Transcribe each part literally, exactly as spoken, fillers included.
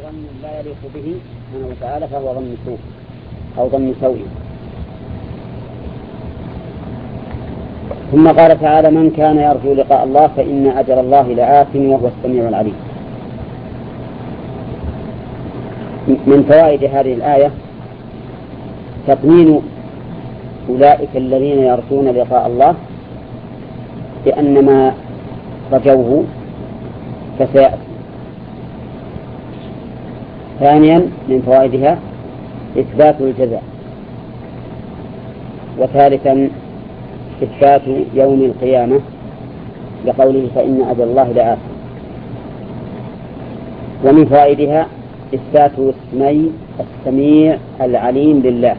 ظن لا يليق به سبحانه وتعالى فهو ظن سوء أو ظن سوء. ثم قال تعالى: من كان يرجو لقاء الله فإن أجل الله لآت وهو السميع العليم. من فوائد هذه الآية تطمين أولئك الذين يرجون لقاء الله بأن ما رجوه فسيأتي. ثانيا من فوائدها إثبات الجزاء. وثالثا إثبات يوم القيامة لقوله: فإن أجل الله لآت. ومن فوائدها إثبات اسمي السميع العليم لله.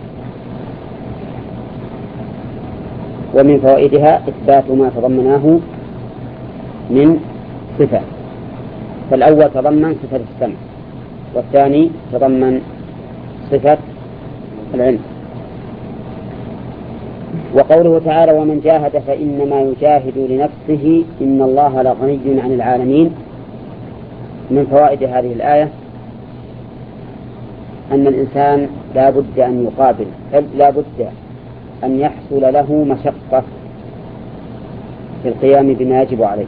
ومن فوائدها إثبات ما تضمناه من صفة. فالأول تضمن صفة السمع، والثاني تضمن صفة العلم. وقوله تعالى: ومن جاهد فإنما يجاهد لنفسه إن الله لغني عن العالمين. من فوائد هذه الآية أن الإنسان لا بد أن يقابل لا بد أن يحصل له مشقة في القيام بما يجب عليه،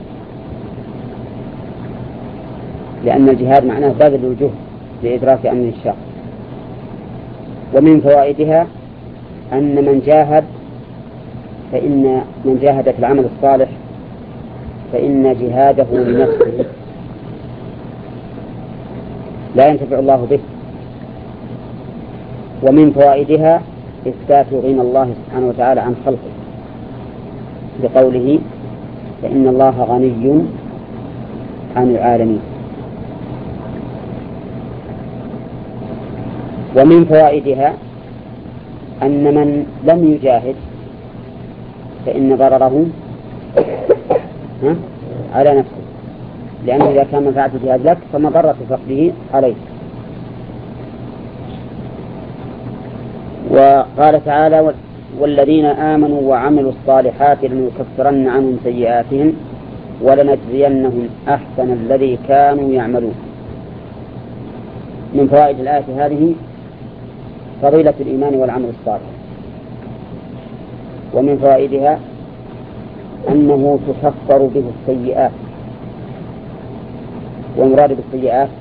لأن الجهاد معناه بذل الجهد لإدراك أمر الشاق. ومن فوائدها أن من جاهد فإن من جاهد في العمل الصالح فإن جهاده لنفسه لا ينتفع الله به. ومن فوائدها إثبات غنى الله سبحانه وتعالى عن خلقه بقوله: فإن الله غني عن العالمين. ومن فوائدها أن من لم يجاهد فإن ضرره على نفسه، لأنه إذا كان منفعة الجهاد لك فمضرة فقده عليك. وقال تعالى: والذين آمنوا وعملوا الصالحات لنكفرن عنهم سيئاتهم ولنجزينهم أحسن الذي كانوا يعملون. من فوائد الآية هذه فضيلة الإيمان والعمل الصالح. ومن فوائدها أنه تكفر به السيئات. والمراد بالسيئات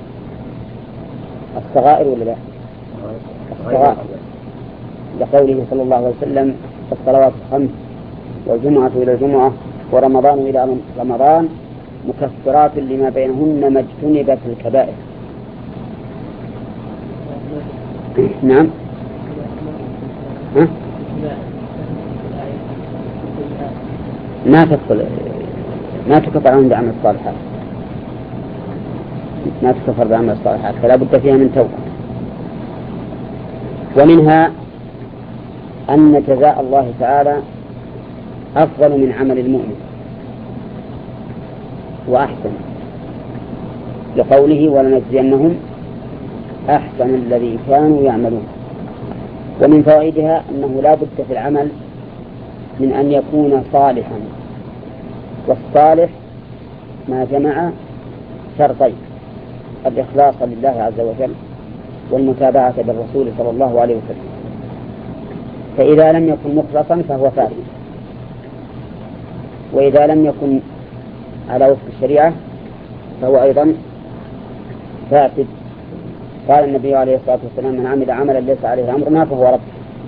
الصغائر ولا لا؟ الصغائر، لقوله صلى الله عليه وسلم: الصلوات الخمس والجمعة إلى الجمعة ورمضان إلى رمضان مكفرات لما بينهن ما اجتنبت الكبائر. نعم. ها؟ ما تدخل ما تكفر عنهم بعمل الصالحات، ما تكفر بعمل الصالحات، فلا بد فيها من توبة. ومنها أن جزاء الله تعالى أفضل من عمل المؤمن وأحسن، لقوله: ولنجزينهم أحسن الذي كانوا يعملون. ومن فوائدها أنه لا بد في العمل من أن يكون صالحا، والصالح ما جمع شرطين: الإخلاص لله عز وجل والمتابعة بالرسول صلى الله عليه وسلم. فإذا لم يكن مخلصا فهو فاسد، وإذا لم يكن على وفق الشريعة فهو أيضا فاسد. قال النبي عليه الصلاة والسلام: من عمل عملا ليس عليه أمرنا فهو رد.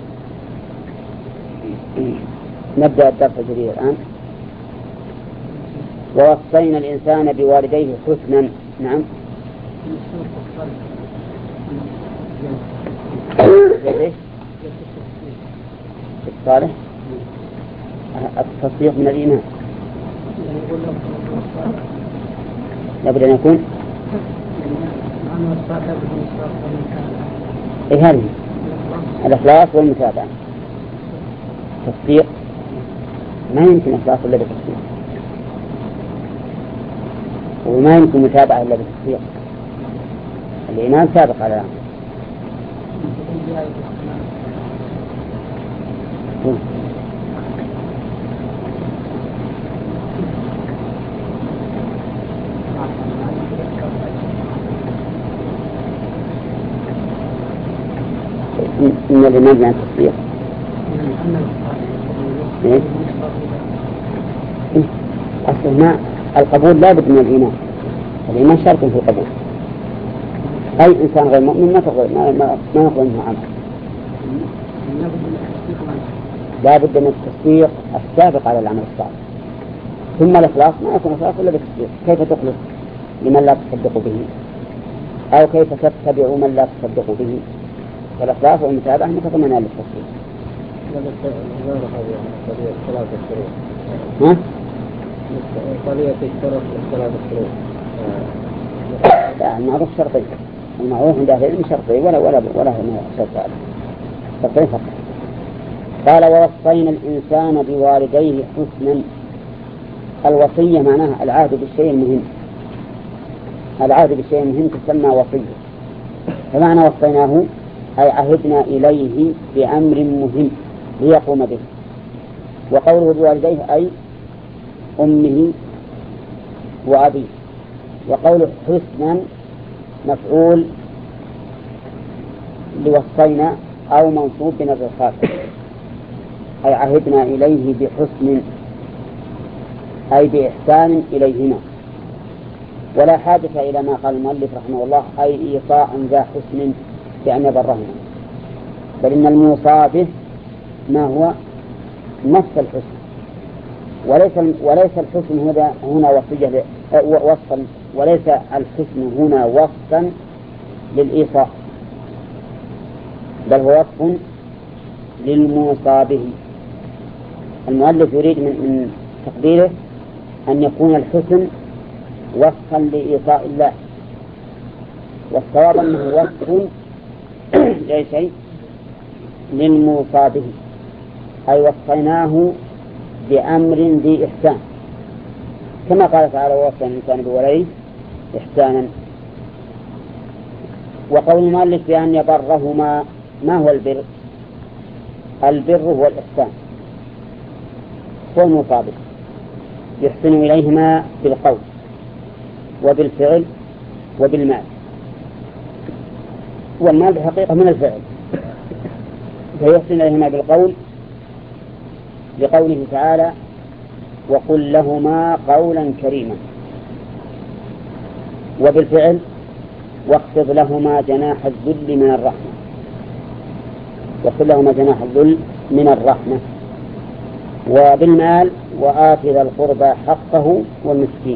نبدأ الدرس الجديد الآن. ووصينا الإنسان بوالديه حسنا. نعم. الصالح التصديق من الإيمان لابد أن يكون إيه هذه الإخلاص والمتابعة. تصديق ما يمكن إخلاص إلا بالتصديق، وما يمكن متابعة إلا بالتصديق. الإيمان سابق على العمل. إن الإيمان عن التصديق. إيه؟ أصل ما القبول لا بد من الإيمان، الإيمان شرط في القبول. أي إنسان غير مؤمن ما تقبل ما ما ما يقبل منه عمل. لا بد من التصديق السابق على العمل الصالح. ثم الإخلاص ما يكون إخلاص إلا بالتصديق. كيف تخلص لمن لا تصدق به، أو كيف تتبع من لا تصدق به؟ فالإخلاص والمتابعة متضمنان للتصديق. ها؟ قضية الشرط والصلاة الشروط. لا، المعروف شرطي، المعروف عند أهل العلم شرطي ولا ولا ولا شرط ثالث، شرطي فقط. قال ووصينا الإنسان بوالديه حسنا. الوصية معناها العهد بالشيء المهم، العهد بالشيء المهم تسمى وصية. فمعنى وصيناه أي عهدنا إليه بأمر مهم ليقوم به. وقوله بوالديه أي أمه وأبيه. وقوله حسنا مفعول لوصينا أو منصوب بنظر خاص، أي عهدنا إليه بحسن أي بإحسان إليهما. ولا حاجة إلى ما قال المؤلف رحمه الله أي إيصاء ذا حسن بأن يبرهما، بل إن الموصى به ما هو نفس الحسن، وليس وليس الحسن هنا هنا وصية وصفا، وليس الحسن هنا وصفا للإيصاء، بل هو وصف للموصى به. المؤلف يريد من, من تقديره أن يكون الحسن وصفا لإيصاء الله، والصواب أنه وصف لأي شيء للموصى به، أي وصيناه بأمر ذي إحسان، كما قال تعالى ووصى الإنسان بولديه إحسانا. وقول المؤلف بأن يبرهما، ما هو البر؟ البر هو الإحسان، هو المطابق، يحسن إليهما بالقول وبالفعل وبالمال. والمال بحقيقة من الفعل، فيحسن إليهما بالقول لقوله تعالى وقل لهما قولا كريما، وبالفعل واخفض لهما جناح الذل من الرحمة، واخفض لهما جناح الذل من الرحمة. وبالمال وآت ذا القربى حقه والمسكين.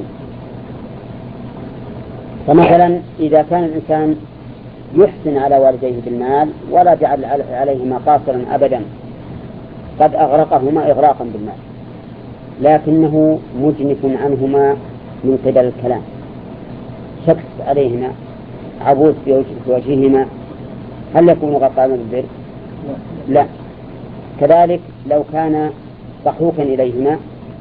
فمثلا إذا كان الإنسان يحسن على والديه بالمال ولا جعل عليهما قاصرا أبدا، قد أغرقهما إغراقا بالمال، لكنه مجنف عنهما من قبل الكلام، شخص عليهما، عبوس في وجههما، هل يكون غطانا بالبر؟ لا. كذلك لو كان ضحوكا إليهما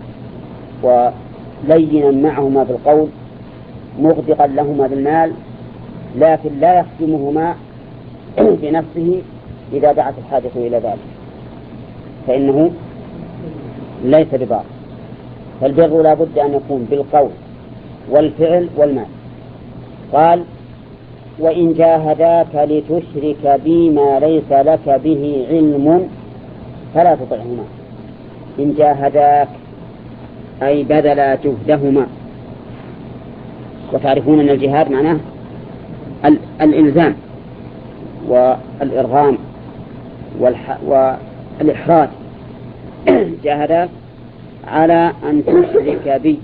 ولينا معهما بالقول مغدقا لهما بالمال، لكن لا يخدمهما بنفسه إذا دعت الحاجة إلى ذلك، فإنه ليس ببار. فالبر لا بد أن يكون بالقول والفعل والمال. قال وإن جاهداك لتشرك بي ما ليس لك به علم فلا تطعهما. إن جاهداك أي بذلا جهدهما، وتعرفون أن الجهاد معناه الإلزام والإرغام والإحراج. جاهداك على أن تشرك بي،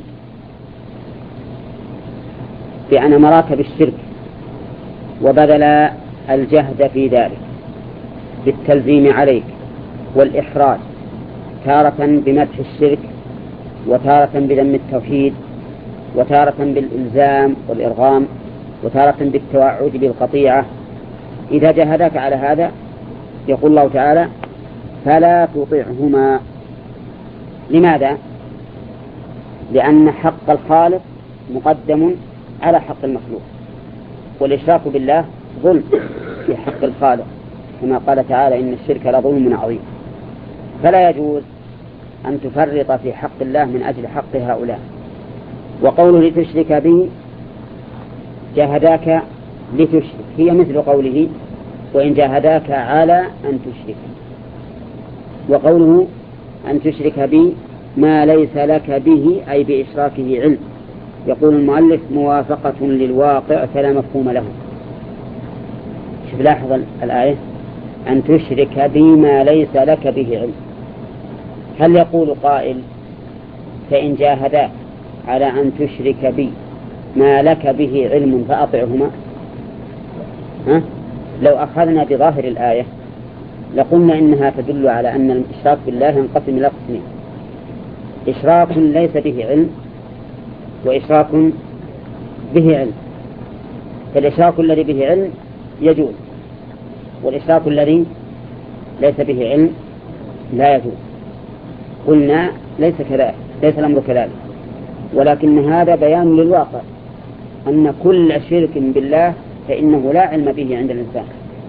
بأن أمرك بالشرك، وبذل الجهد في ذلك بالتلزيم عليك والإحراج، تارة بمدح الشرك، وتارة بذم التوحيد، وتارة بالإلزام والإرغام، وتارة بالتوعد بالقطيعة. إذا جاهداك على هذا يقول الله تعالى فلا تطعهما. لماذا؟ لأن حق الخالق مقدم على حق المخلوق، والإشراك بالله ظلم في حق الخالق، كما قال تعالى إن الشرك لظلم عظيم. فلا يجوز أن تفرط في حق الله من أجل حق هؤلاء. وقوله لتشرك به، جاهداك لتشرك، هي مثل قوله وإن جاهداك على أن تشرك. وقوله أن تشرك بي ما ليس لك به أي بإشراكه علم. يقول المؤلف موافقة للواقع فلا مفهوم له. شوف لاحظ الآية أن تشرك بي ما ليس لك به علم. هل يقول قائل فإن جاهداك على أن تشرك بي ما لك به علم فأطعهما؟ ها؟ لو أخذنا بظاهر الآية لقلنا إنها تدل على أن الإشراك بالله ينقسم إلى قسمين: إشراك ليس به علم وإشراك به علم. فالإشراك الذي به علم يجوز، والإشراك الذي ليس به علم لا يجوز. قلنا ليس كذلك، ليس الأمر كذلك، ولكن هذا بيان للواقع أن كل شرك بالله فإنه لا علم به عند الإنسان.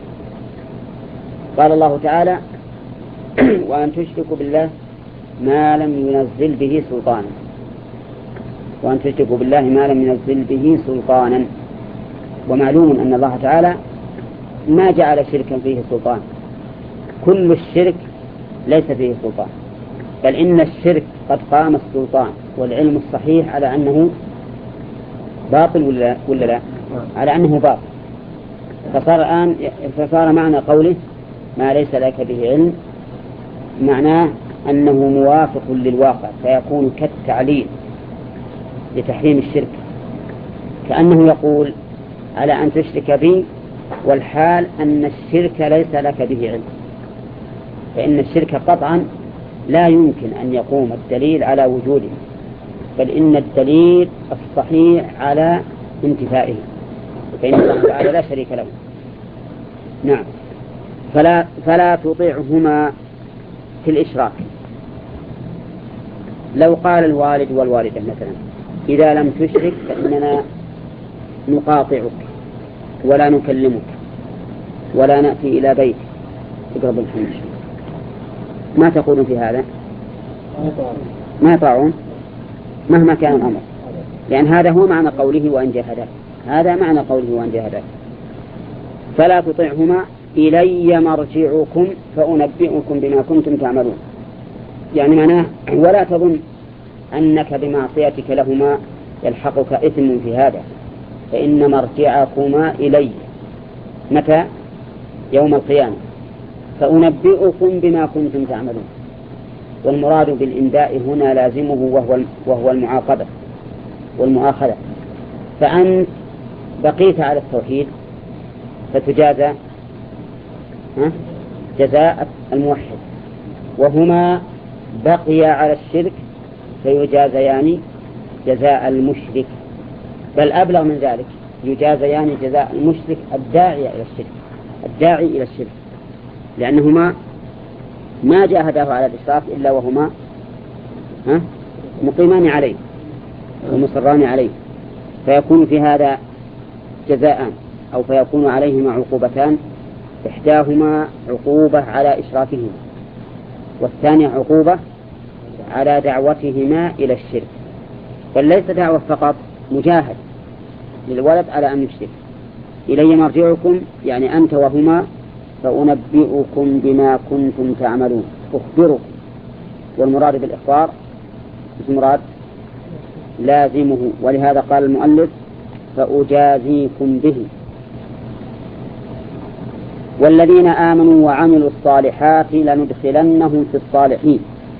قال الله تعالى وأن تشركوا بالله ما لم ينزل به سلطانا، وأن تشركوا بالله ما لم ينزل به سلطانا. ومعلوم أن الله تعالى ما جعل شركا فيه سلطان، كل الشرك ليس فيه سلطان، بل إن الشرك قد قام السلطان والعلم الصحيح على أنه باطل ولا, ولا لا؟ على أنه باطل. فصار الآن فصار معنى قوله ما ليس لك به علم معناه أنه موافق للواقع، فيكون كالتعليل لتحريم الشرك، كأنه يقول على أن تشرك بي والحال أن الشرك ليس لك به علم. فإن الشرك قطعا لا يمكن أن يقوم الدليل على وجوده، بل إن الدليل الصحيح على انتفائه، فإن الله تعالى لا شريك له. نعم. فلا, فلا تطيعهما في الإشراك. لو قال الوالد والوالدة مثلا إذا لم تشرك فإننا نقاطعك ولا نكلمك ولا نأتي إلى بيتك اقرب الحنش، ما تقولون في هذا؟ ما يطاعون مهما كان الأمر، لأن هذا هو معنى قوله وأن جاهداك، هذا معنى قوله وأن جاهداك. فلا تطيعهما إلي مرجعكم فأنبئكم بما كنتم تعملون. يعني معناه ولا تظن أنك بمعصيتك لهما يلحقك إثم في هذا، فإن مرجعكما إلي متى؟ يوم القيامة، فأنبئكم بما كنتم تعملون. والمراد بالإنباء هنا لازمه وهو وهو المعاقبة والمؤاخذة. فأنت بقيت على التوحيد فتجازى جزاء الموحد، وهما بقي على الشرك فيجازيان جزاء المشرك، بل أبلغ من ذلك يجازيان جزاء المشرك الداعي إلى الشرك الداعي إلى الشرك لأنهما ما جاهداه على الإشراك إلا وهما مقيمان عليه ومصران عليه، فيكون في هذا جزاءان أو فيكون عليهما عقوبتان، إحداهما عقوبة على إشراكهما والثانية عقوبة على دعوتهما إلى الشرك. بل ليس دعوة فقط، مجاهد للولد على أن يشرك. إلي مرجعكم يعني أنت وهما فأنبئكم بما كنتم تعملون، أخبركم. والمراد بالإخبار المراد لازمه، ولهذا قال المؤلف فأجازيكم به. والذين آمنوا وعملوا الصالحات لندخلنهم في الصالحين.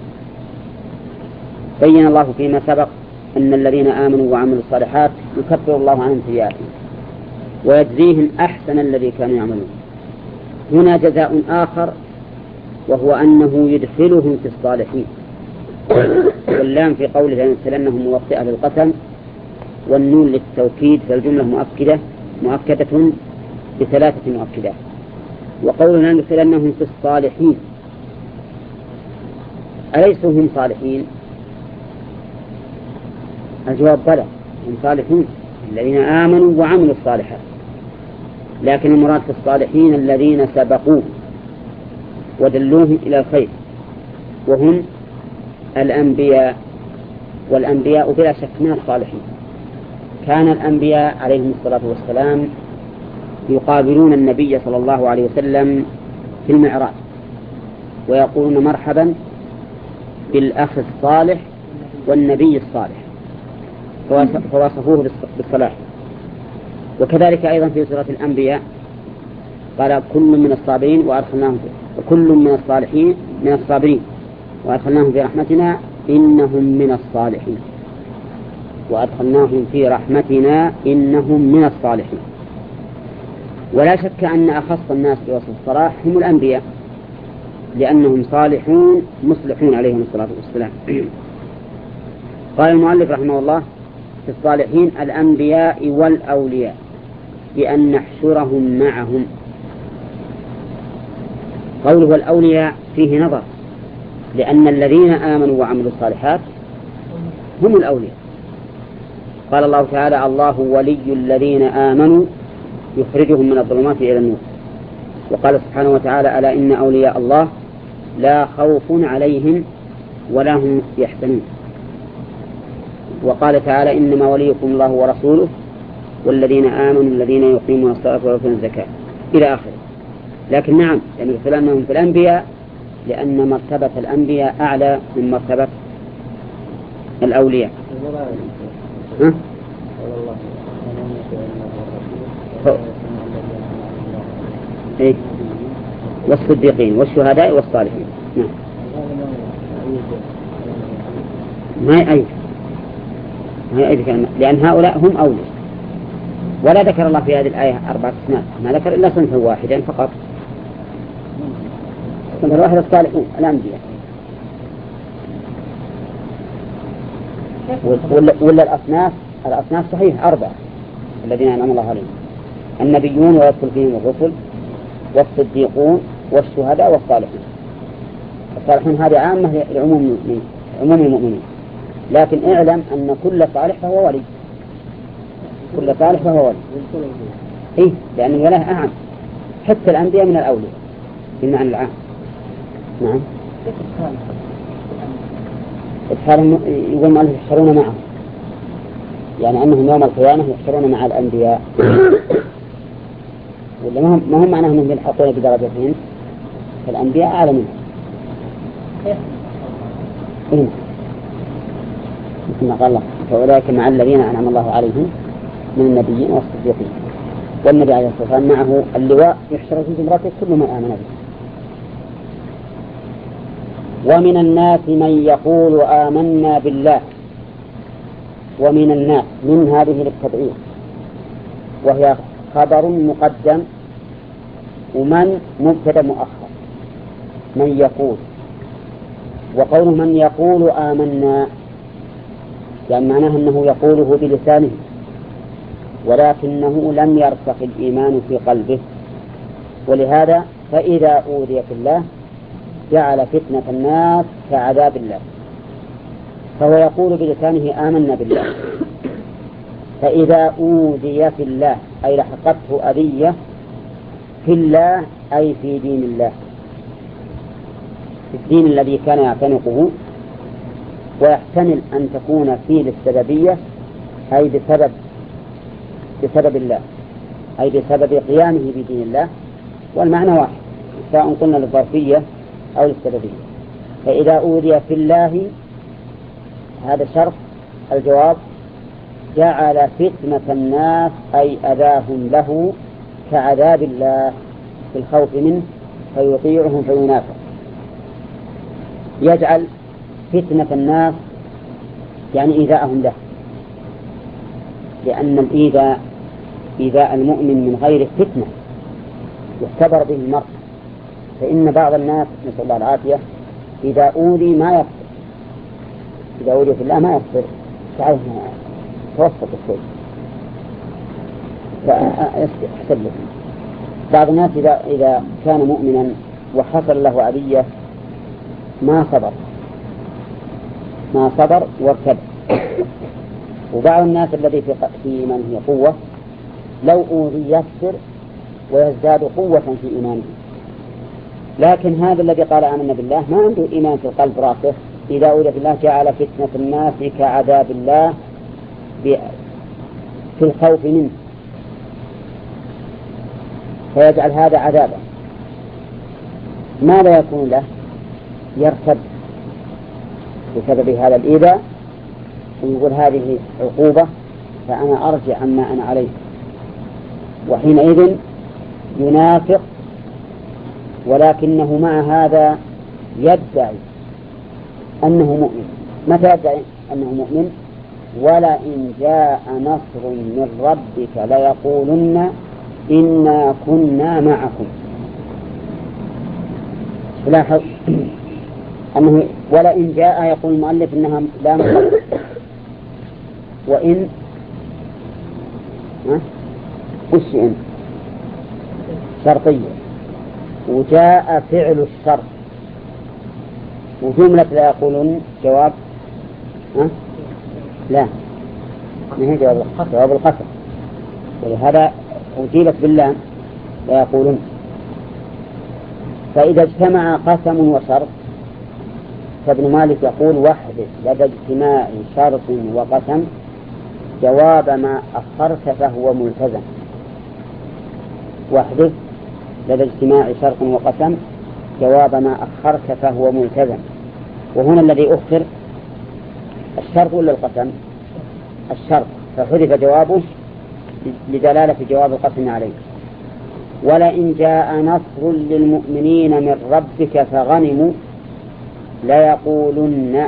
بين الله فيما سبق أن الذين آمنوا وعملوا الصالحات يكفر الله عنهم سيئاتهم ويجزيهم أحسن الذي كانوا يعملون. هنا جزاء آخر وهو أنه يدخلهم في الصالحين. واللام في قوله لندخلنهم موطئة للقسم، والنون للتوكيد، فالجملة مؤكدة مؤكدة بثلاثة مؤكدات. وقولنا لندخلنهم في الصالحين، أليسوا هم صالحين؟ الجواب بلى، هم صالحين الذين آمنوا وعملوا الصالحات، لكن المراد في الصالحين الذين سبقوه ودلوهم إلى الخير، وهم الأنبياء. والأنبياء بلا شك من الصالحين. كان الأنبياء عليهم الصلاة والسلام يقابلون النبي صلى الله عليه وسلم في المعراج ويقولون مرحبا بالأخ الصالح والنبي الصالح، فوصفوه بالصلاح. وكذلك أيضا في سورة الأنبياء قال كل من الصابرين وأدخلناهم وكل من الصالحين من الصابرين وأدخلناهم في رحمتنا إنهم من الصالحين وأدخلناهم في رحمتنا إنهم من الصالحين. ولا شك أن أخص الناس بوصف الصلاح هم الأنبياء لأنهم صالحون مصلحون عليهم الصلاة والسلام. قال المؤلف رحمه الله في الصالحين الأنبياء والأولياء بأن نحشرهم معهم. قوله الأولياء فيه نظر، لأن الذين آمنوا وعملوا الصالحات هم الأولياء. قال الله تعالى الله ولي الذين آمنوا يخرجهم من الظلمات إلى النور. وقال سبحانه وتعالى ألا إن أولياء الله لا خوف عليهم ولا هم يحزنون. وقال تعالى إنما وليكم الله ورسوله والذين آمنوا الذين يقيمون الصلاة ويؤتون الزكاة إلى آخره. لكن نعم يعني مثل أنهم في الأنبياء لأن مرتبة الأنبياء أعلى من مرتبة الأولياء. ها؟ إيه؟ والصديقين والشهداء والصالحين. نعم. ما يأيد ما يأيد كلمة لأن هؤلاء هم أولياء. ولا ذكر الله في هذه الآية أربعة أسماء، ما ذكر إلا صنفا واحدا فقط. صنف الواحد الصالحون الأنبياء. ولا, ولا الأصناف الأصناف صحيح أربعة الذين أنعم الله عليهم النبيون ويدخل فيهم الرسل والصديقون والشهداء والصالحون. الصالحون هذه عامة لعموم عموم المؤمنين، لكن اعلم أن كل صالح فهو ولي، كل صالح فهو ولي. إيه لأن الولاء أعم، حتى الأنبياء من الأولياء بالمعنى العام. نعم. إدخالهم يقول ما يحشرون معهم، يعني أنهم يوم القيامة يحشرون مع الأنبياء. ولا ما هم ما هم معناهم أنهم يلحقون بدرجتهم، فالأنبياء أعلى منهم. إيه مثل ما قال الله فأولئك مع الذين أنعم الله عليهم من النبيين والصديقين. والنبي عليه الصلاة والسلام معه اللواء يحشر في زمرته كل من آمن به. ومن الناس من يقول آمنا بالله. ومن الناس من هذه للتبعير وهي خبر مقدم ومن مبتدا مؤخر. من يقول، وقوله من يقول آمنا يعني معناه أنه يقوله بلسانه ولكنه لم يرسخ الإيمان في قلبه. ولهذا فإذا أوذي في الله جعل فتنة الناس كعذاب الله، فهو يقول بلسانه آمنا بالله. فإذا أوذي في الله أي لحقته أذية في الله أي في دين الله، في الدين الذي كان يعتنقه. ويحتمل أن تكون فيه للسببية أي بسبب بسبب الله أي بسبب قيامه بدين الله، والمعنى واحد سواء قلنا للظرفية أو للسببية. فإذا أوذي في الله هذا شرط الجواب جعل فتنة الناس أي أذاهم له كعذاب الله في الخوف منه فيطيعهم فينافق. يجعل فتنة الناس يعني إيذاءهم له، لأن الإيذاء إيذاء المؤمن من غير فتنة يختبر به المرء. فإن بعض الناس نسأل الله العافية إذا أوذي ما يصبر، إذا أوذي في الله ما يصبر، تعرف توسط الشيء فأحسن له. بعض الناس إذا إذا كان مؤمنا وحصل له أذية ما صبر ما صبر وارتد. وبعض الناس الذي في في إيمانه قوة لو أوذي يصبر ويزداد قوة في إيمانه. لكن هذا الذي قال آمنا بالله ما عنده إيمان في القلب راسخ. إذا أوذي في الله جعل فتنة الناس كعذاب الله في الخوف منه فيجعل هذا عذابا. ماذا يكون له؟ يرتد بسبب هذا الإيذاء ويقول هذه عقوبة فأنا أرجع عما أنا عليه، وحينئذ ينافق، ولكنه مع هذا يدعي أنه مؤمن. متى يدعي أنه مؤمن؟ ولئن جاء نصر من ربك ليقولن إنا كنا معكم. لاحظ أنه ولئن جاء يقول المؤلف إنها لا مصدر، وإن وش إن شرطية، وجاء فعل الشرط، وجملة لا يقولون جواب ها؟ لا ما هي جواب القسم، جواب القسم، ولهذا أجيبت بالله لا يقولون. فإذا اجتمع قسم وشرط فابن مالك يقول واحدث لدى اجتماع شرط وقسم جواب ما أخرت فهو ملتزم. واحدث لدى اجتماع شرط وقسم جواب ما أخرت فهو ملتزم. وهنا الذي أخر الشرط ولا القسم؟ الشرط، فحذف جوابه لدلالة جواب القسم عليه. ولئن جاء نصر للمؤمنين من ربك فغنموا ليقولن.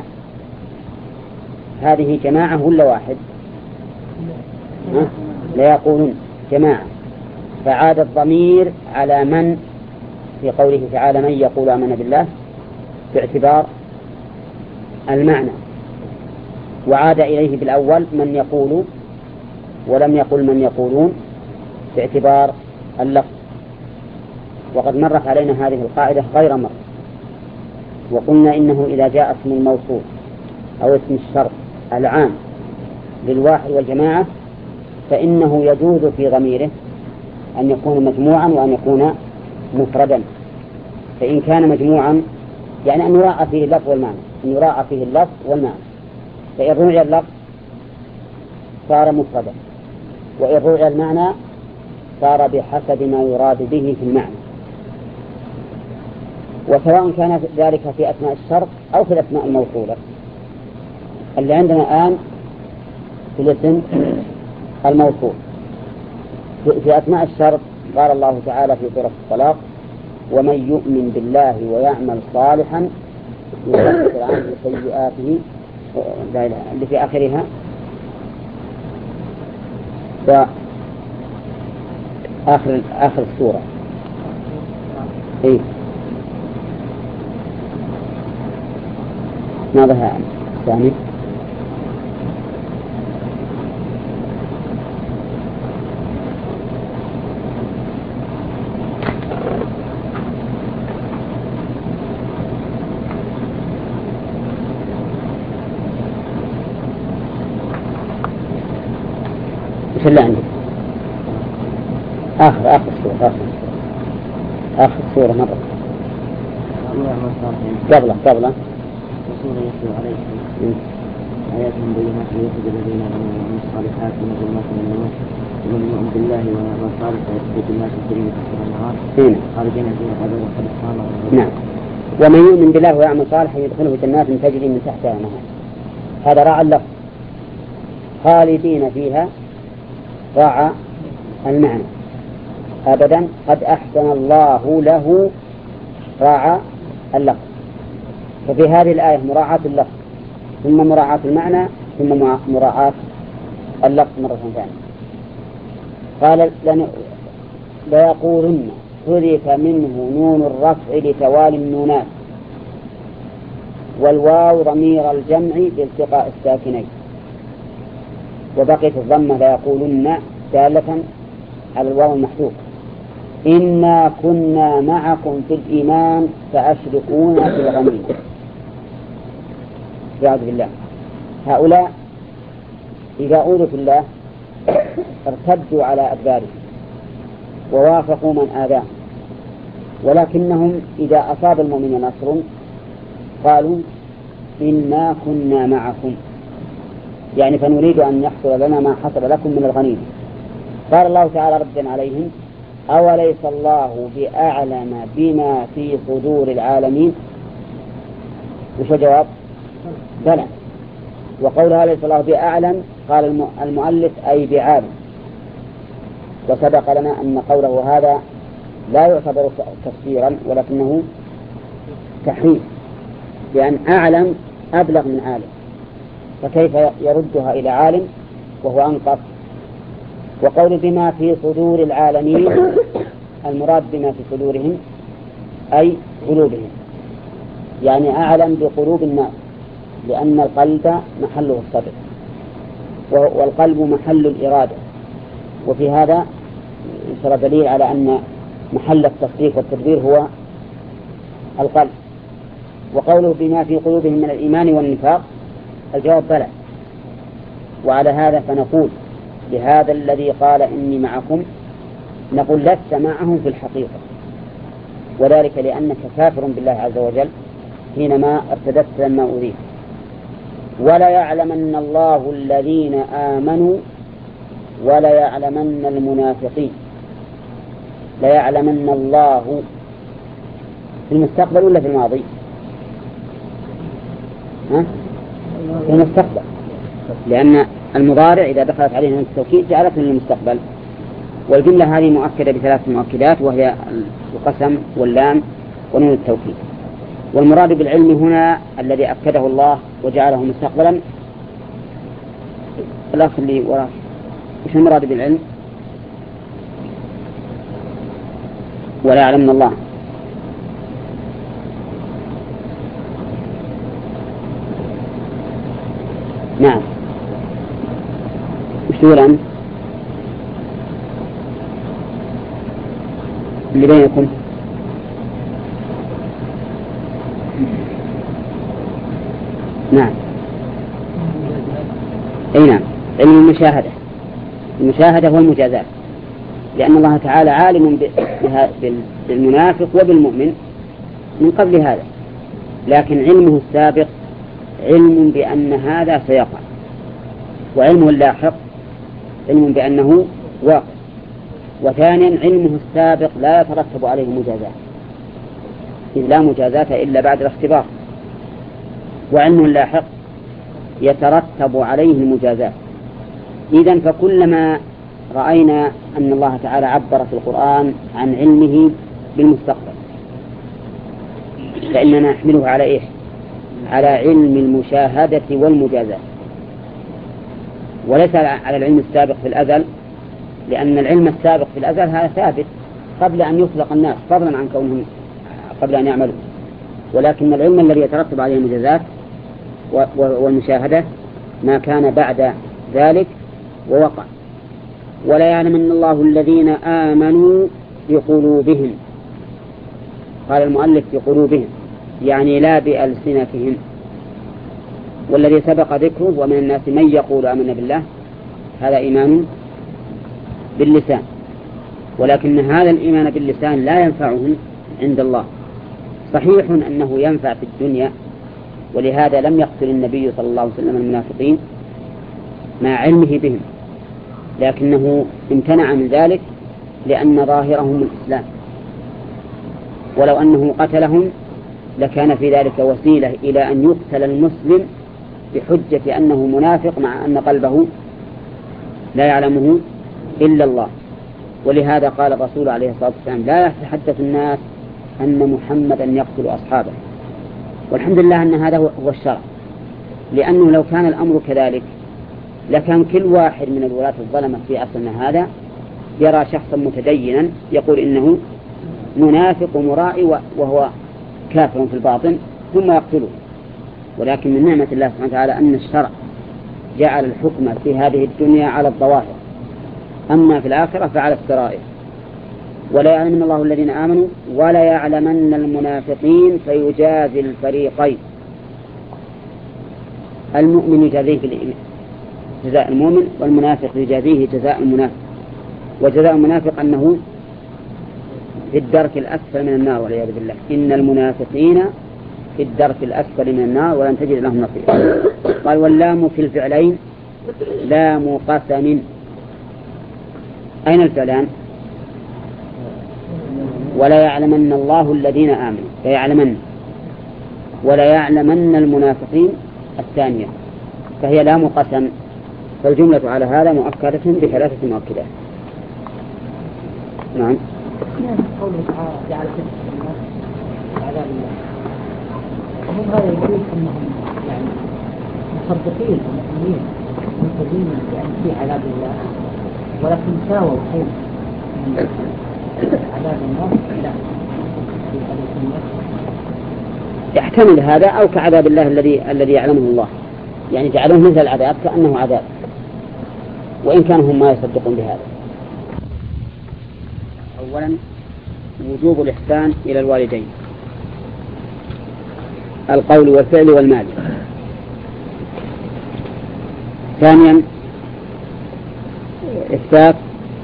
هذه جماعة ولا واحد؟ ها؟ ليقولن جماعة، فعاد الضمير على من في قوله تعالى من يقول آمنا بالله باعتبار المعنى، وعاد إليه بالأول من يقول، ولم يقل من يقولون باعتبار اللفظ. وقد مرت علينا هذه القاعدة غير مرة، وقلنا إنه إذا جاء اسم الموصول أو اسم الشرط العام للواحد والجماعة فإنه يجوز في ضميره أن يكون مجموعا وأن يكون مفردا. فإن كان مجموعا يعني أن يراعى فيه اللفظ والمعنى، أن يراعى فيه اللفظ والمعنى، فإن رجع اللفظ صار مفردا، وإن رجع المعنى صار بحسب ما يراد به في المعنى. وسواء كان ذلك في أثناء الشرط أو في الأسماء الموصولة. اللي عندنا الآن في الاسم الموصول في أثناء الشرط قال الله تعالى في سورة الطلاق ومن يؤمن بالله ويعمل صالحا يكفر عنه سيئاته اللي في آخرها. وآخر آخر السورة إيه ماذا ثاني؟ وش اللي عندك؟ آخر آخر السورة آخر السورة آخر السورة مرة قبله قبله رسول يتلو عليكم آياتهم بينات ليخرج الذين آمنوا وعملوا الصالحات من ظلمات النور ومن يؤمن بالله ويعمل صالحا يدخل جنات تجري من تحتها الأنهار خالدين فيها أبدا وقد قام. نعم. ومن يؤمن بالله ويعمل صالحا يدخله جنات تجري من تحتها الأنهار. هذا راعى اللفظ، خالدين فيها راعى المعنى. أبدا قد أحسن الله له راعى اللفظ. ففي هذه الآية مراعاة اللفظ ثم مراعاة المعنى ثم مراعاة اللفظ مرة ثانية. قال ليقولن حذف منه نون الرفع لتوالي النونات والواو ضمير الجمع لالتقاء الساكنين، وبقيت الضمة ليقولن دالة على الواو المحذوف. إنا كنا معكم في الإيمان فأشركونا في الغنيمة. والعياذ بالله. هؤلاء إذا أوذوا في الله ارتدوا على أدبارهم ووافقوا من آذاهم، ولكنهم إذا أصاب المؤمنين نصر قالوا إنا كنا معكم، يعني فنريد أن يحصل لنا ما حصل لكم من الغنيمة. قال الله تعالى ردا عليهم أوليس الله بأعلم بما في صدور العالمين؟ وش الجواب؟ بلى. وقولها أوليس الله بأعلم قال المؤلف أي بعالم، وسبق لنا أن قوله هذا لا يعتبر تفسيرا ولكنه تحريف، لأن أعلم أبلغ من عالم، فكيف يردها إلى عالم وهو أنقص؟ وقول بما في صدور العالمين المراد بما في صدورهم أي قلوبهم، يعني أعلم بقلوب الناس، لأن القلب محله الصدر والقلب محل الإرادة، وفي هذا يسر دليل على أن محل التصديق والتدبير هو القلب. وقوله بما في قلوبهم من الإيمان والنفاق الجواب بلى. وعلى هذا فنقول لهذا الذي قال إني معكم نقول لست معهم في الحقيقة، وذلك لأنك كافر بالله عز وجل حينما ارتدت لما أريد. ولا يعلمن الله الذين آمنوا ولا يعلمن المنافقين. لا يعلمن الله في المستقبل ولا في الماضي؟ ها؟ في المستقبل، لأن المضارع إذا دخلت عليه من التوكيد جعلته للمستقبل. والجملة هذه مؤكدة بثلاث مؤكدات، وهي القسم واللام ونون التوكيد. والمراد بالعلم هنا الذي أكده الله وجعله مستقبلا. الأخ اللي وراك وش المراد بالعلم؟ ولا يعلمن الله. نعم، وش تقول أنت؟ اللي بينكم نعم. أي نعم، علم المشاهدة. المشاهدة والمجازات، لأن الله تعالى عالم بالمنافق وبالمؤمن من قبل هذا، لكن علمه السابق علم بأن هذا سيقع، وعلمه اللاحق علم بأنه واقع. وثانيا علمه السابق لا يترتب عليه مجازات، إذ لا مجازات إلا بعد الاختبار، وعلمه اللاحق يترتب عليه المجازات. إذن فكلما رأينا أن الله تعالى عبر في القرآن عن علمه بالمستقبل فإننا نحمله على إيش؟ على علم المشاهدة والمجازات، وليس على العلم السابق في الأزل، لأن العلم السابق في الأزل هذا ثابت قبل أن يخلق الناس، فضلا عن كونهم قبل أن يعملوا. ولكن العلم الذي يترتب عليه المجازات والمشاهدة ما كان بعد ذلك ووقع. ولا يعلمن الله الذين آمنوا بقلوبهم. قال المؤلف بقلوبهم يعني لا بألسنتهم. والذي سبق ذكره ومن الناس من يقول آمنا بالله هذا إيمان باللسان، ولكن هذا الإيمان باللسان لا ينفعهم عند الله. صحيح أنه ينفع في الدنيا، ولهذا لم يقتل النبي صلى الله عليه وسلم المنافقين مع علمه بهم، لكنه امتنع من ذلك لأن ظاهرهم الإسلام، ولو أنه قتلهم لكان في ذلك وسيلة إلى أن يقتل المسلم بحجة أنه منافق مع أن قلبه لا يعلمه إلا الله. ولهذا قال الرسول عليه الصلاة والسلام لا يتحدث الناس أن محمدا يقتل أصحابه. والحمد لله أن هذا هو الشرع، لأنه لو كان الأمر كذلك لكان كل واحد من الولاة الظلمة في عصرنا هذا يرى شخصا متدينا يقول إنه منافق مرائي وهو كافر في الباطن ثم يقتله. ولكن من نعمة الله سبحانه وتعالى أن الشرع جعل الحكم في هذه الدنيا على الظواهر، أما في الآخرة فعلى السرائر. ولا يعلمن الله الذين آمنوا ولا يعلمن المنافقين فيجازي الفريقين. المؤمن يجازيه جزاء المؤمن، والمنافق يجازيه جزاء المنافق. وجزاء المنافق أنه في الدرك الأسفل من النار والعياذ بالله. إن المنافقين في الدرك الأسفل من النار ولن تجد لهم نصيرا. قال واللام في الفعلين لام قسم. أين الفعلان؟ ولا يعلمن الله الذين آمنوا، لا يعلمن، ولا يعلمن المنافقين الثانية، فهي لام قسم، فالجملة على هذا مؤكدة بثلاثة مؤكدات. نعم. قوله تعالى جعل فتنة الناس عذاب الله، وهم هذا يقول أنهم يعني مصدقين ومؤمنين منتظرين يعني في عذاب الله، ولكن ساووا حين عذاب الناس لا في عذاب الناس. يحتمل هذا أو كعذاب الله الذي الذي يعلمه الله، يعني جعلوه مثل العذاب كأنه عذاب، وإن كانوا هم ما يصدقون بهذا. أولا وجوب الإحسان إلى الوالدين، القول والفعل والمال. ثانيا إثبات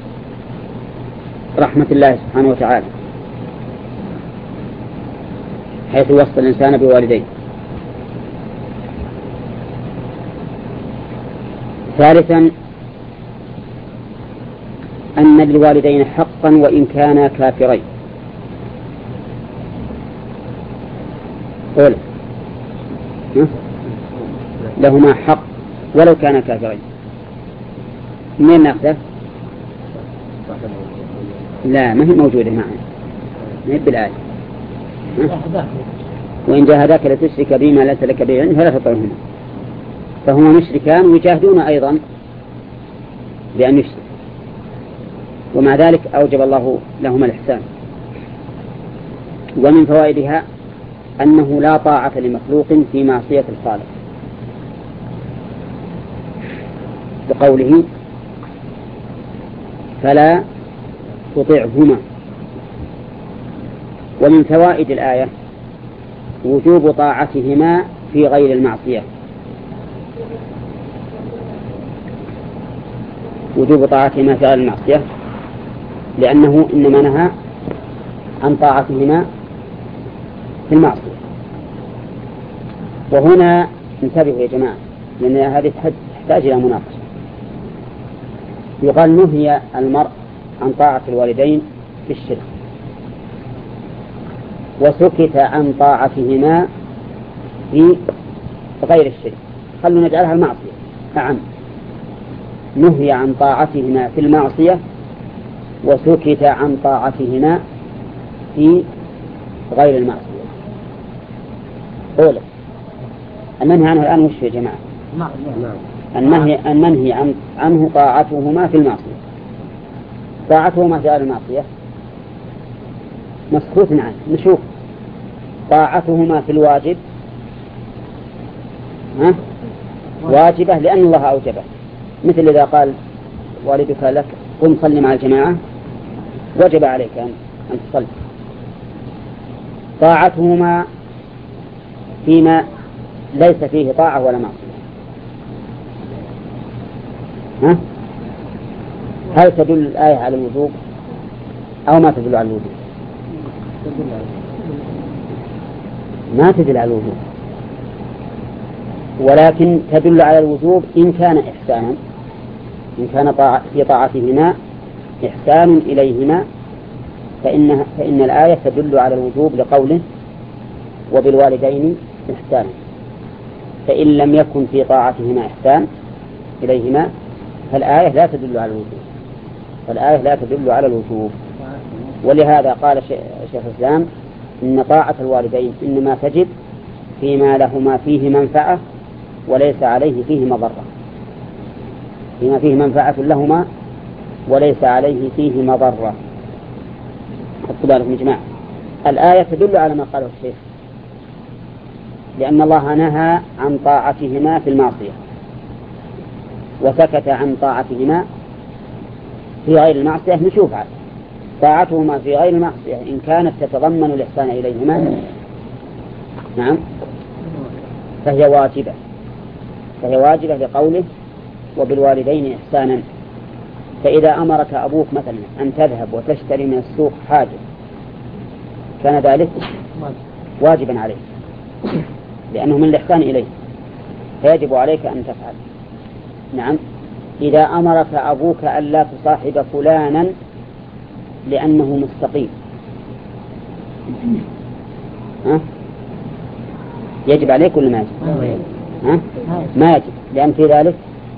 رحمة الله سبحانه وتعالى حيث وصف الإنسان بوالديه. ثالثا أن للوالدين حقا وإن كانا كافرين. قول لهما حق ولو كانا كافرين. منين نأخذه؟ لا، ما هي موجودة معنا، ما هي بالآية. وإن جاهداك لتشرك بما ليس لك به علم فلا تطعهما، فهما مشركان ويجاهدون أيضا بأن يشرك، ومع ذلك أوجب الله لهما الإحسان. ومن فوائدها أنه لا طاعة لمخلوق في معصية الخالق، بقوله فلا تطعهما. ومن فوائد الآية وجوب طاعتهما في غير المعصية، وجوب طاعتهما في غير المعصية لأنه إنما نهى عن طاعتهما في المعصية. وهنا انتبهوا يا جماعة، لأن هذه تحتاج إلى مناقشة. يقال نهي المرء عن طاعة الوالدين في الشرك، وسكت عن طاعتهما في غير الشرك. خلوا نجعلها المعصية أعم. نهي عن طاعتهما في المعصية وسكت عن طاعتهما في غير المعصية. أولا المنهي عنه الآن وش يا جماعة؟ المنهي المنهي عن عنه طاعتهما في المعصية. طاعتهما في غير المعصية مسكوت عنه. نشوف طاعتهما في الواجب، ها؟ واجبة لأن الله أوجبه، مثل إذا قال والدك لك قم صل مع الجماعة وجب عليك أن تصلي. طاعتهما فيما ليس فيه طاعة ولا معصية، ها؟ هل تدل الآية على الوجوب أو ما تدل على الوجوب؟ ما تدل على الوجوب، ولكن تدل على الوجوب إن كان إحسانا، إن كان طاعة في طاعتهما إحسان إليهما فإن فإن الآية تدل على الوجوب لقوله وبالوالدين إحسانا. فإن لم يكن في طاعتهما إحسان إليهما فالآية لا تدل على الوجوب، فالآية لا تدل على الوجوب. ولهذا قال شيخ الإسلام إن طاعة الوالدين إنما تجب فيما لهما فيه منفعة وليس عليه فيه مضرة، فيما فيه منفعة لهما وليس عليه فيه مضرة. خذوا بالكم يا جماعة، الآية تدل على ما قاله الشيخ، لأن الله نهى عن طاعتهما في المعصية وسكت عن طاعتهما في غير المعصية. نشوف عاد طاعتهما في غير المعصية إن كانت تتضمن الإحسان إليهما نعم فهي واجبة، فهي واجبة لقوله وبالوالدين إحسانا. فإذا أمرك أبوك مثلا أن تذهب وتشتري من السوق حاجة كان ذلك واجبا عليك لأنه من الإحسان إليه فيجب عليك أن تفعل. نعم. إذا أمرك أبوك أن لا تصاحب فلانا لأنه مستقيم ها؟ يجب عليك ولا ما يجب؟ ها؟ ما يجب، لأن في ذلك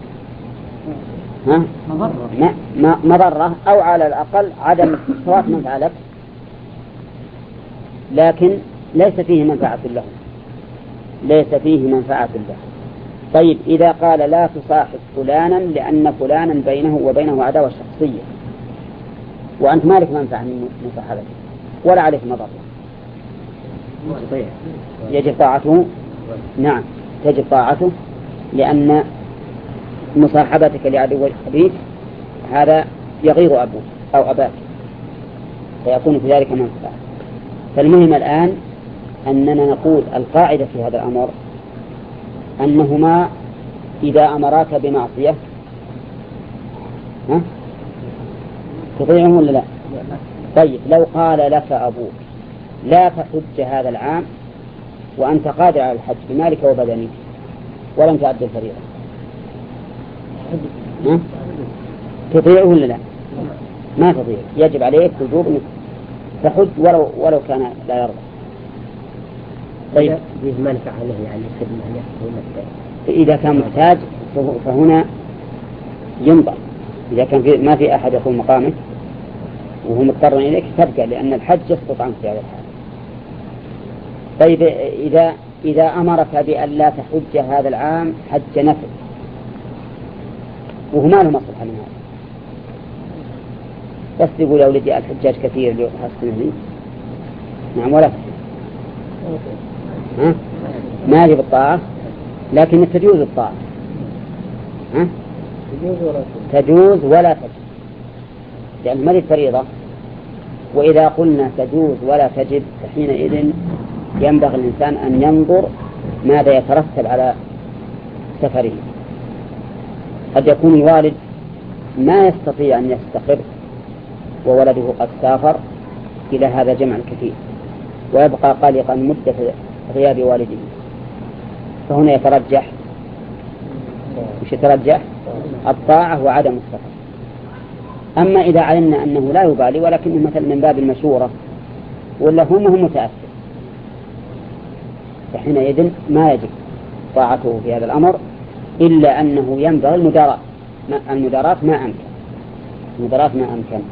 ها؟ ما مضرة أو على الأقل عدم سواء منفعة لك، لكن ليس فيه منفعة له، ليس فيه منفعة له. طيب إذا قال لا تصاحب فلانا لأن فلانا بينه وبينه عداوة شخصية، وأنت مالك منفعة من مصاحبته ولا عليك مضرة، يجب طاعته. نعم تجب طاعته، لأن مصاحبتك لعدو أبيك هذا يغير أبوك أو أباك، فيكون في ذلك منفعة. فالمهم الآن أننا نقول القاعدة في هذا الأمر أنهما إذا أمراك بمعصية ها؟ تطيعهم ولا لا؟ طيب لو قال لك أبوك لا تحج هذا العام وأنت قادر على الحج بمالك وبدنك ولم تؤدي الفريضة، ها؟ تطيعه ولا لا؟ ما تطيع، يجب عليك وجوب أنك تحج ولو ولو كان لا يرضى. طيب فيه منفعة له يعني خدمة. إذا كان محتاج فهنا ينظر، إذا كان في ما في أحد يقوم مقامك وهو مضطر إليك تبقى، لأن الحج يسقط عنك في هذا الحال. طيب إذا إذا أمرك بأن لا تحج هذا العام حج نفل وهو ما له مصلحة من هذا، بس يقول يا ولدي الحجاج كثير لحسن لي، نعم ولا ها؟ ما هي بالطاعة، لكن تجوز الطاعة، ها؟ تجوز ولا تجب، لأن ما هي فريضة. وإذا قلنا تجوز ولا تجب فحينئذ ينبغي الإنسان أن ينظر ماذا يترتب على سفره. قد يكون الوالد ما يستطيع أن يستقر وولده قد سافر إلى هذا جمع كثير ويبقى قلقا مدة غياب والده، فهنا يترجح مش يترجح الطاعة وعدم السفر. أما إذا علمنا أنه لا يبالي ولكنه مثلا من باب المشورة ولا هم هم متأثر، فحينئذ ما يجب طاعته في هذا الأمر، إلا أنه ينبغي المداراة، المداراة ما أمكن، المداراة ما أمكن.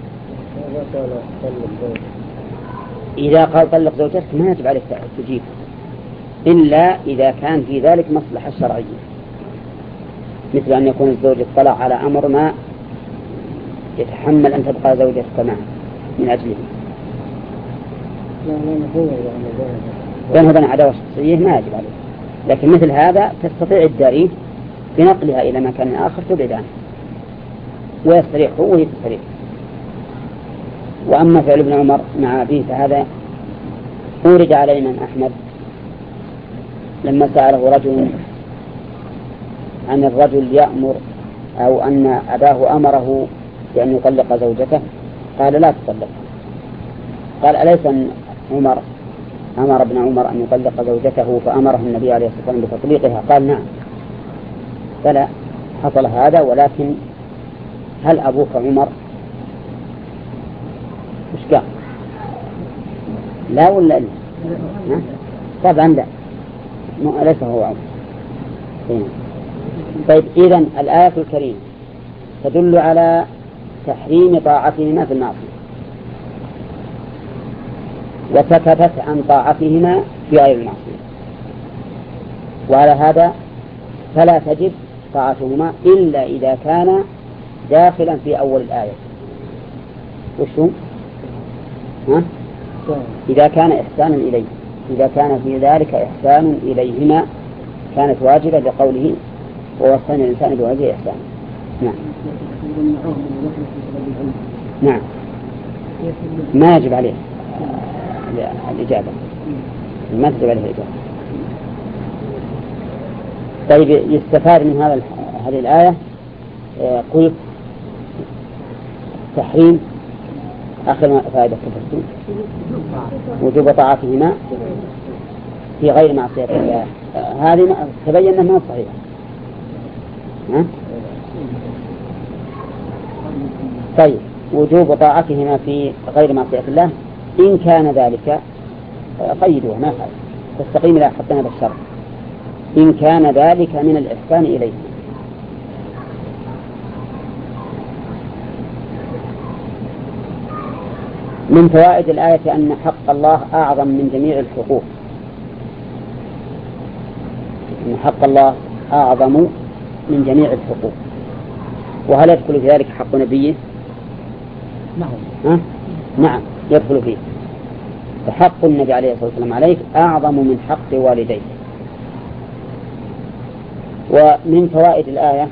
إذا قال طلق زوجتك ما يجب عليك تجيب إلا إذا كان في ذلك مصلحة شرعية، مثل أن يكون الزوج اطلع على أمر ما يتحمل أن تبقى زوجتك معه من أجله، بينه وبين عداوة شخصية ما يجب عليه. لكن مثل هذا تستطيع الداريه بنقلها إلى مكان آخر تبعد عنه ويستريح هو ويستريح. وأما فعل ابن عمر مع أبيه فهذا أورد على الإمام أحمد لما سأله رجل عن الرجل يأمر أو أن أباه أمره بأن يطلق زوجته، قال لا تطلق. قال أليس عمر أمر ابن عمر أن يطلق زوجته فأمره النبي عليه الصلاة والسلام بتطليقها؟ قال نعم. فلا حصل هذا، ولكن هل أبوك عمر؟ مش قال لا ولا لا؟ طبعا لا، ليس هو عمر. طيب إذن الآية الكريمة تدل على تحريم طاعتهما في المعصية، وسكتت عن طاعتهما في غير المعصية، وعلى هذا فلا تجب طاعتهما إلا إذا كان داخلا في أول الآية. وشو؟ ها؟ إذا كان إحسانا إليه، إذا كان في ذلك إحسان إليهما كانت واجبة لقوله ووصينا الإنسان بوالديه إحسانا. نعم نعم ما يجب عليه الإجابة، ما تجب عليه الإجابة. طيب يستفاد من هذا هذه الآية قلت تحريم آخر فائدة تفسير وجوب طاعتهما في غير معصية الله. هذه تبين أنها صحيحة. ها؟ طيب وجوب طاعتهما في غير معصية الله إن كان ذلك قيدوها ما خالف تستقيم إلى حطنا بالشرط إن كان ذلك من الإحسان إليه. من فوائد الآية أن حق الله أعظم من جميع الحقوق، أن حق الله أعظم من جميع الحقوق. وهل يدخل في ذلك حق نبيه؟ نعم. ها؟ نعم يدخل فيه. فحق النبي عليه الصلاة والسلام عليك أعظم من حق والديك. ومن فوائد الآية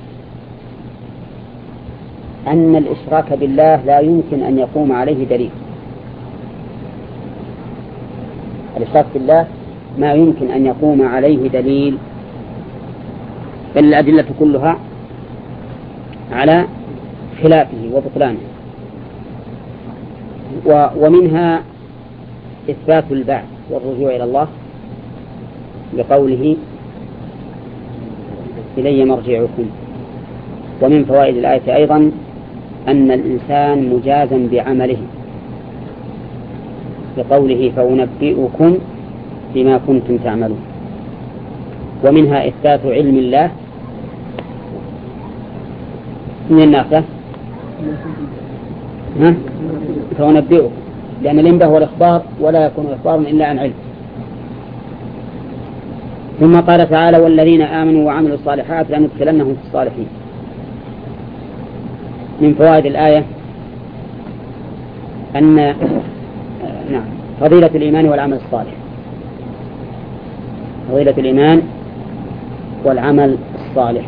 أن الإشراك بالله لا يمكن أن يقوم عليه دليل. الإشراك بالله ما يمكن أن يقوم عليه دليل، بل الأدلة كلها على خلافه وبطلانه. ومنها إثبات البعث والرجوع إلى الله بقوله إلي مرجعكم. ومن فوائد الآية أيضا أن الإنسان مجازا بعمله بقوله فأنبئكم بما كنتم تعملون. ومنها إثبات علم الله من الناقة ها؟ فأنبئكم، لأن الإنباء هو الإخبار ولا يكون إخبار إلا عن علم. ثم قال تعالى والذين آمنوا وعملوا الصالحات لندخلنهم في الصالحين. من فوائد الآية أن نعم فضيلة الإيمان والعمل الصالح، فضيلة الإيمان والعمل الصالح.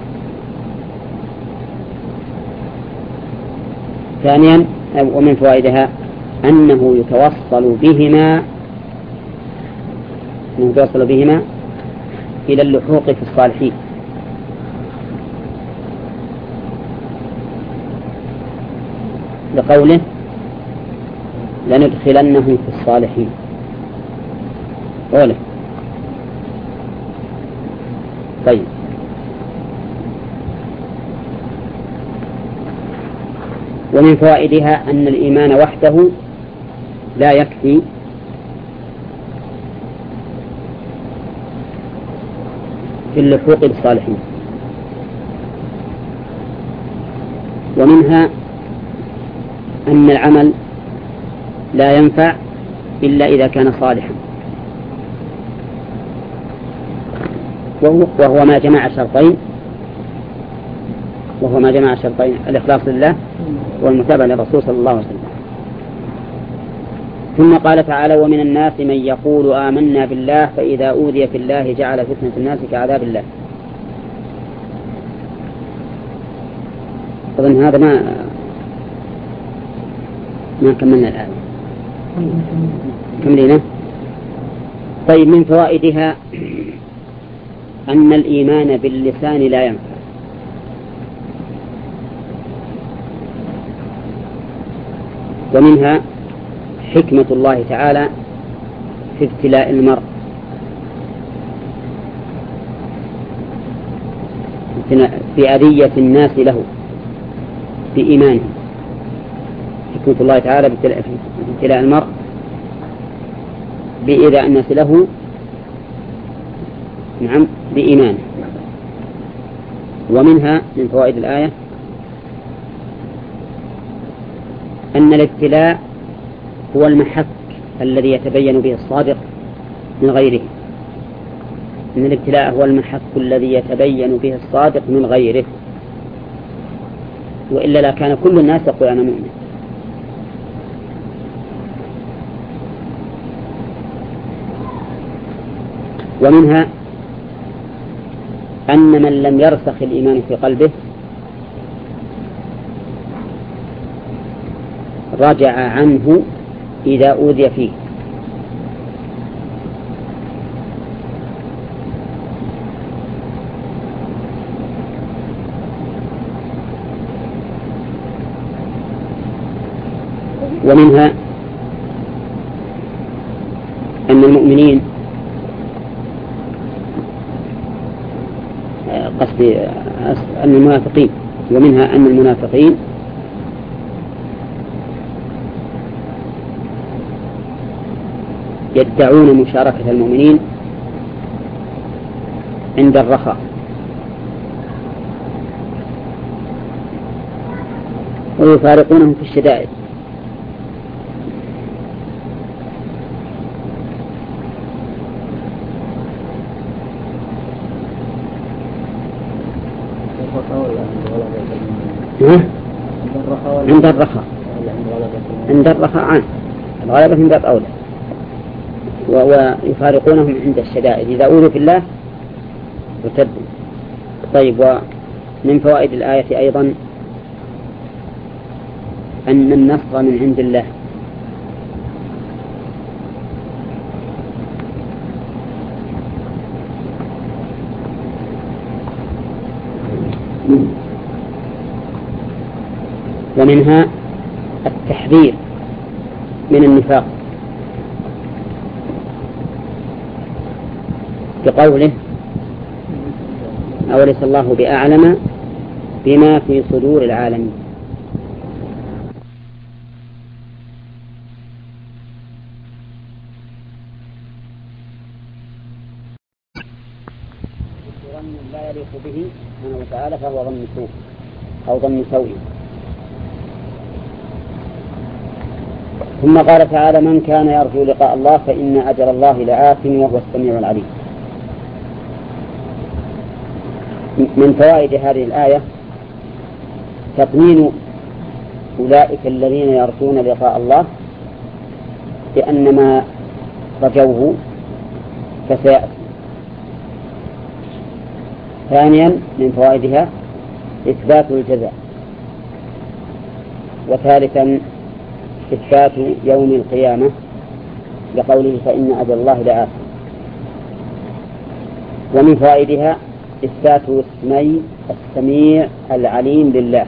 ثانيا ومن فوائدها أنه يتوصل بهما أنه يتوصل بهما إلى اللحوق في الصالحين. لقوله لندخلنهم في الصالحين. قوله طيب. ومن فوائدها أن الإيمان وحده لا يكفي في اللحوق بالصالحين. ومنها أن العمل لا ينفع إلا إذا كان صالحا، وهو ما جمع شرطين وهو ما جمع شرطين الإخلاص لله والمتابعة للرسول صلى الله عليه وسلم. ثم قال تعالى ومن الناس من يقول آمنا بالله فإذا أوذي في الله جعل فتنة الناس كعذاب الله. أظن هذا ما ما كملنا الآن كملنا. طيب من فوائدها أن الإيمان باللسان لا ينفع، ومنها حكمة الله تعالى في ابتلاء المرء في أذية الناس له بإيمانه. حكمة الله تعالى في ابتلاء المرء بإيذاء الناس له نعم بإيمانه. ومنها من فوائد الآية أن الابتلاء هو المحك الذي يتبين به الصادق من غيره. أن الابتلاء هو المحك الذي يتبين به الصادق من غيره، وإلا لا كان كل الناس يقول أنا مؤمن. ومنها أن من لم يرسخ الإيمان في قلبه رجع عنه إذا أوذي فيه. ومنها أن المؤمنين قصدي أن المنافقين ومنها أن المنافقين يدعون مشاركة المؤمنين عند الرخاء، ويفارقونهم في الشدائد. عند الرخاء عند الرخاء عن الغلبة من باب أولى، ويفارقونهم عند الشدائد إذا أوذوا في الله ارتدوا. طيب، ومن فوائد الآية أيضا أن النصر من عند الله، ومنها التحذير من النفاق بقوله أوليس الله بأعلم بما في صدور العالمين. ظن لا يليق به سبحانه وتعالى فهو ظن سوء أو ظن سوء. ثم قال تعالى من كان يرجو لقاء الله فإن أجل الله لآت وهو السميع العليم. من فوائد هذه الآية تطمين أولئك الذين يرجون لقاء الله بأن ما رجوه فسيأتي. ثانيا من فوائدها إثبات الجزاء. وثالثا إثبات يوم القيامة لقوله فإن أجل الله لآت. ومن فوائدها إثبات اسمي السميع العليم لله.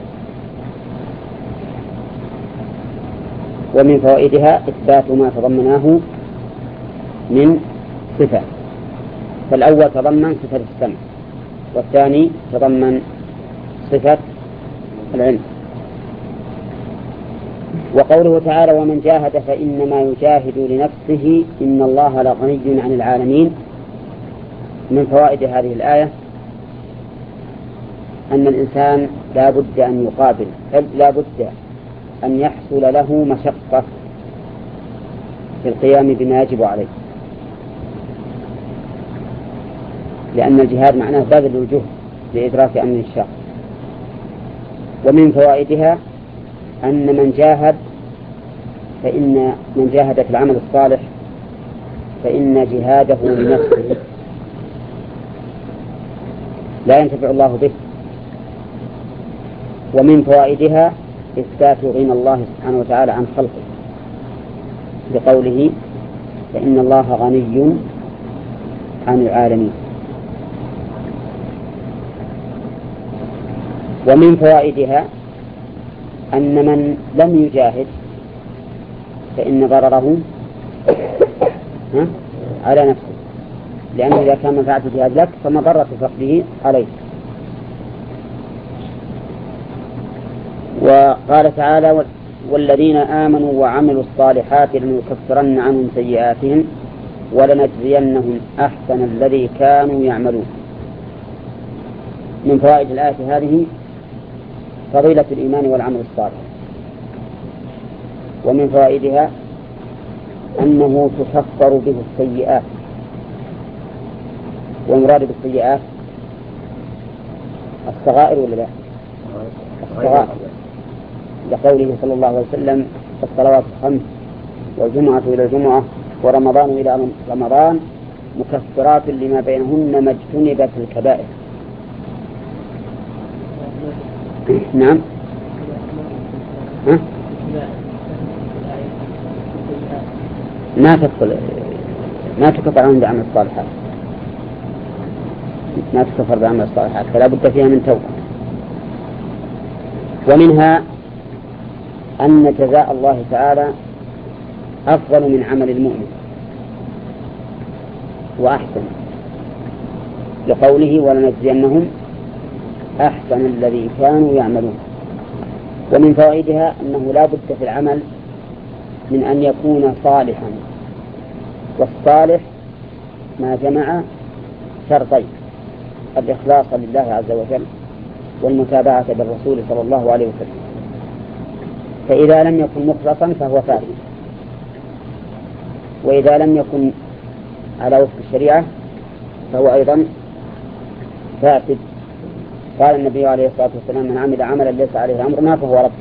ومن فوائدها إثبات ما تضمناه من صفة، فالأول تضمن صفة السمع، والثاني تضمن صفة العلم. وقوله تعالى ومن جاهد فإنما يجاهد لنفسه إن الله لغني عن العالمين. من فوائد هذه الآية أن الإنسان لا بد أن يقابل لا بد أن يحصل له مشقة في القيام بما يجب عليه، لأن الجهاد معناه بذل الجهد لإدراك أمر الشاق. ومن فوائدها أن من جاهد فإن من جاهد في العمل الصالح فإن جهاده لنفسه لا ينتفع الله به. ومن فوائدها إثبات غنى الله سبحانه وتعالى عن خلقه بقوله فإن الله غني عن العالمين. ومن فوائدها أن من لم يجاهد فإن ضرره على نفسه، لأنه إذا كان منفعة الجهاد لك فمضرة فقده عليه. وقال تعالى والذين آمنوا وعملوا الصالحات لنكفرن عنهم سيئاتهم ولنجزينهم أحسن الذي كانوا يعملون. من فوائد الآية هذه فضيلة الإيمان والعمل الصالح. ومن فوائدها أنه تكفر به السيئات، والمراد بالسيئات الصغائر ولا لا؟ الصغائر، لقوله صلى الله عليه وسلم الصلوات الخمس والجمعة إلى الجمعة ورمضان إلى رمضان مكفرات لما بينهن ما اجتنبت الكبائر. نعم. ها؟ ما تدخل ما تكفر عند عمل الصالحات، ما تكفر بعمل الصالحات، فلا بد فيها من توبة. ومنها أن جزاء الله تعالى أفضل من عمل المؤمن وأحسن، لقوله ولنجزينهم أحسن الذي كانوا يعملون. ومن فوائدها أنه لا بد في العمل من أن يكون صالحا والصالح ما جمع شرطين: الإخلاص لله عز وجل والمتابعة بالرسول صلى الله عليه وسلم. فإذا لم يكن مخلصا فهو فاسد، وإذا لم يكن على وفق الشريعة فهو أيضا فاسد. قال النبي عليه الصلاة والسلام: من عمل عملا ليس عليه أمرنا فهو رد.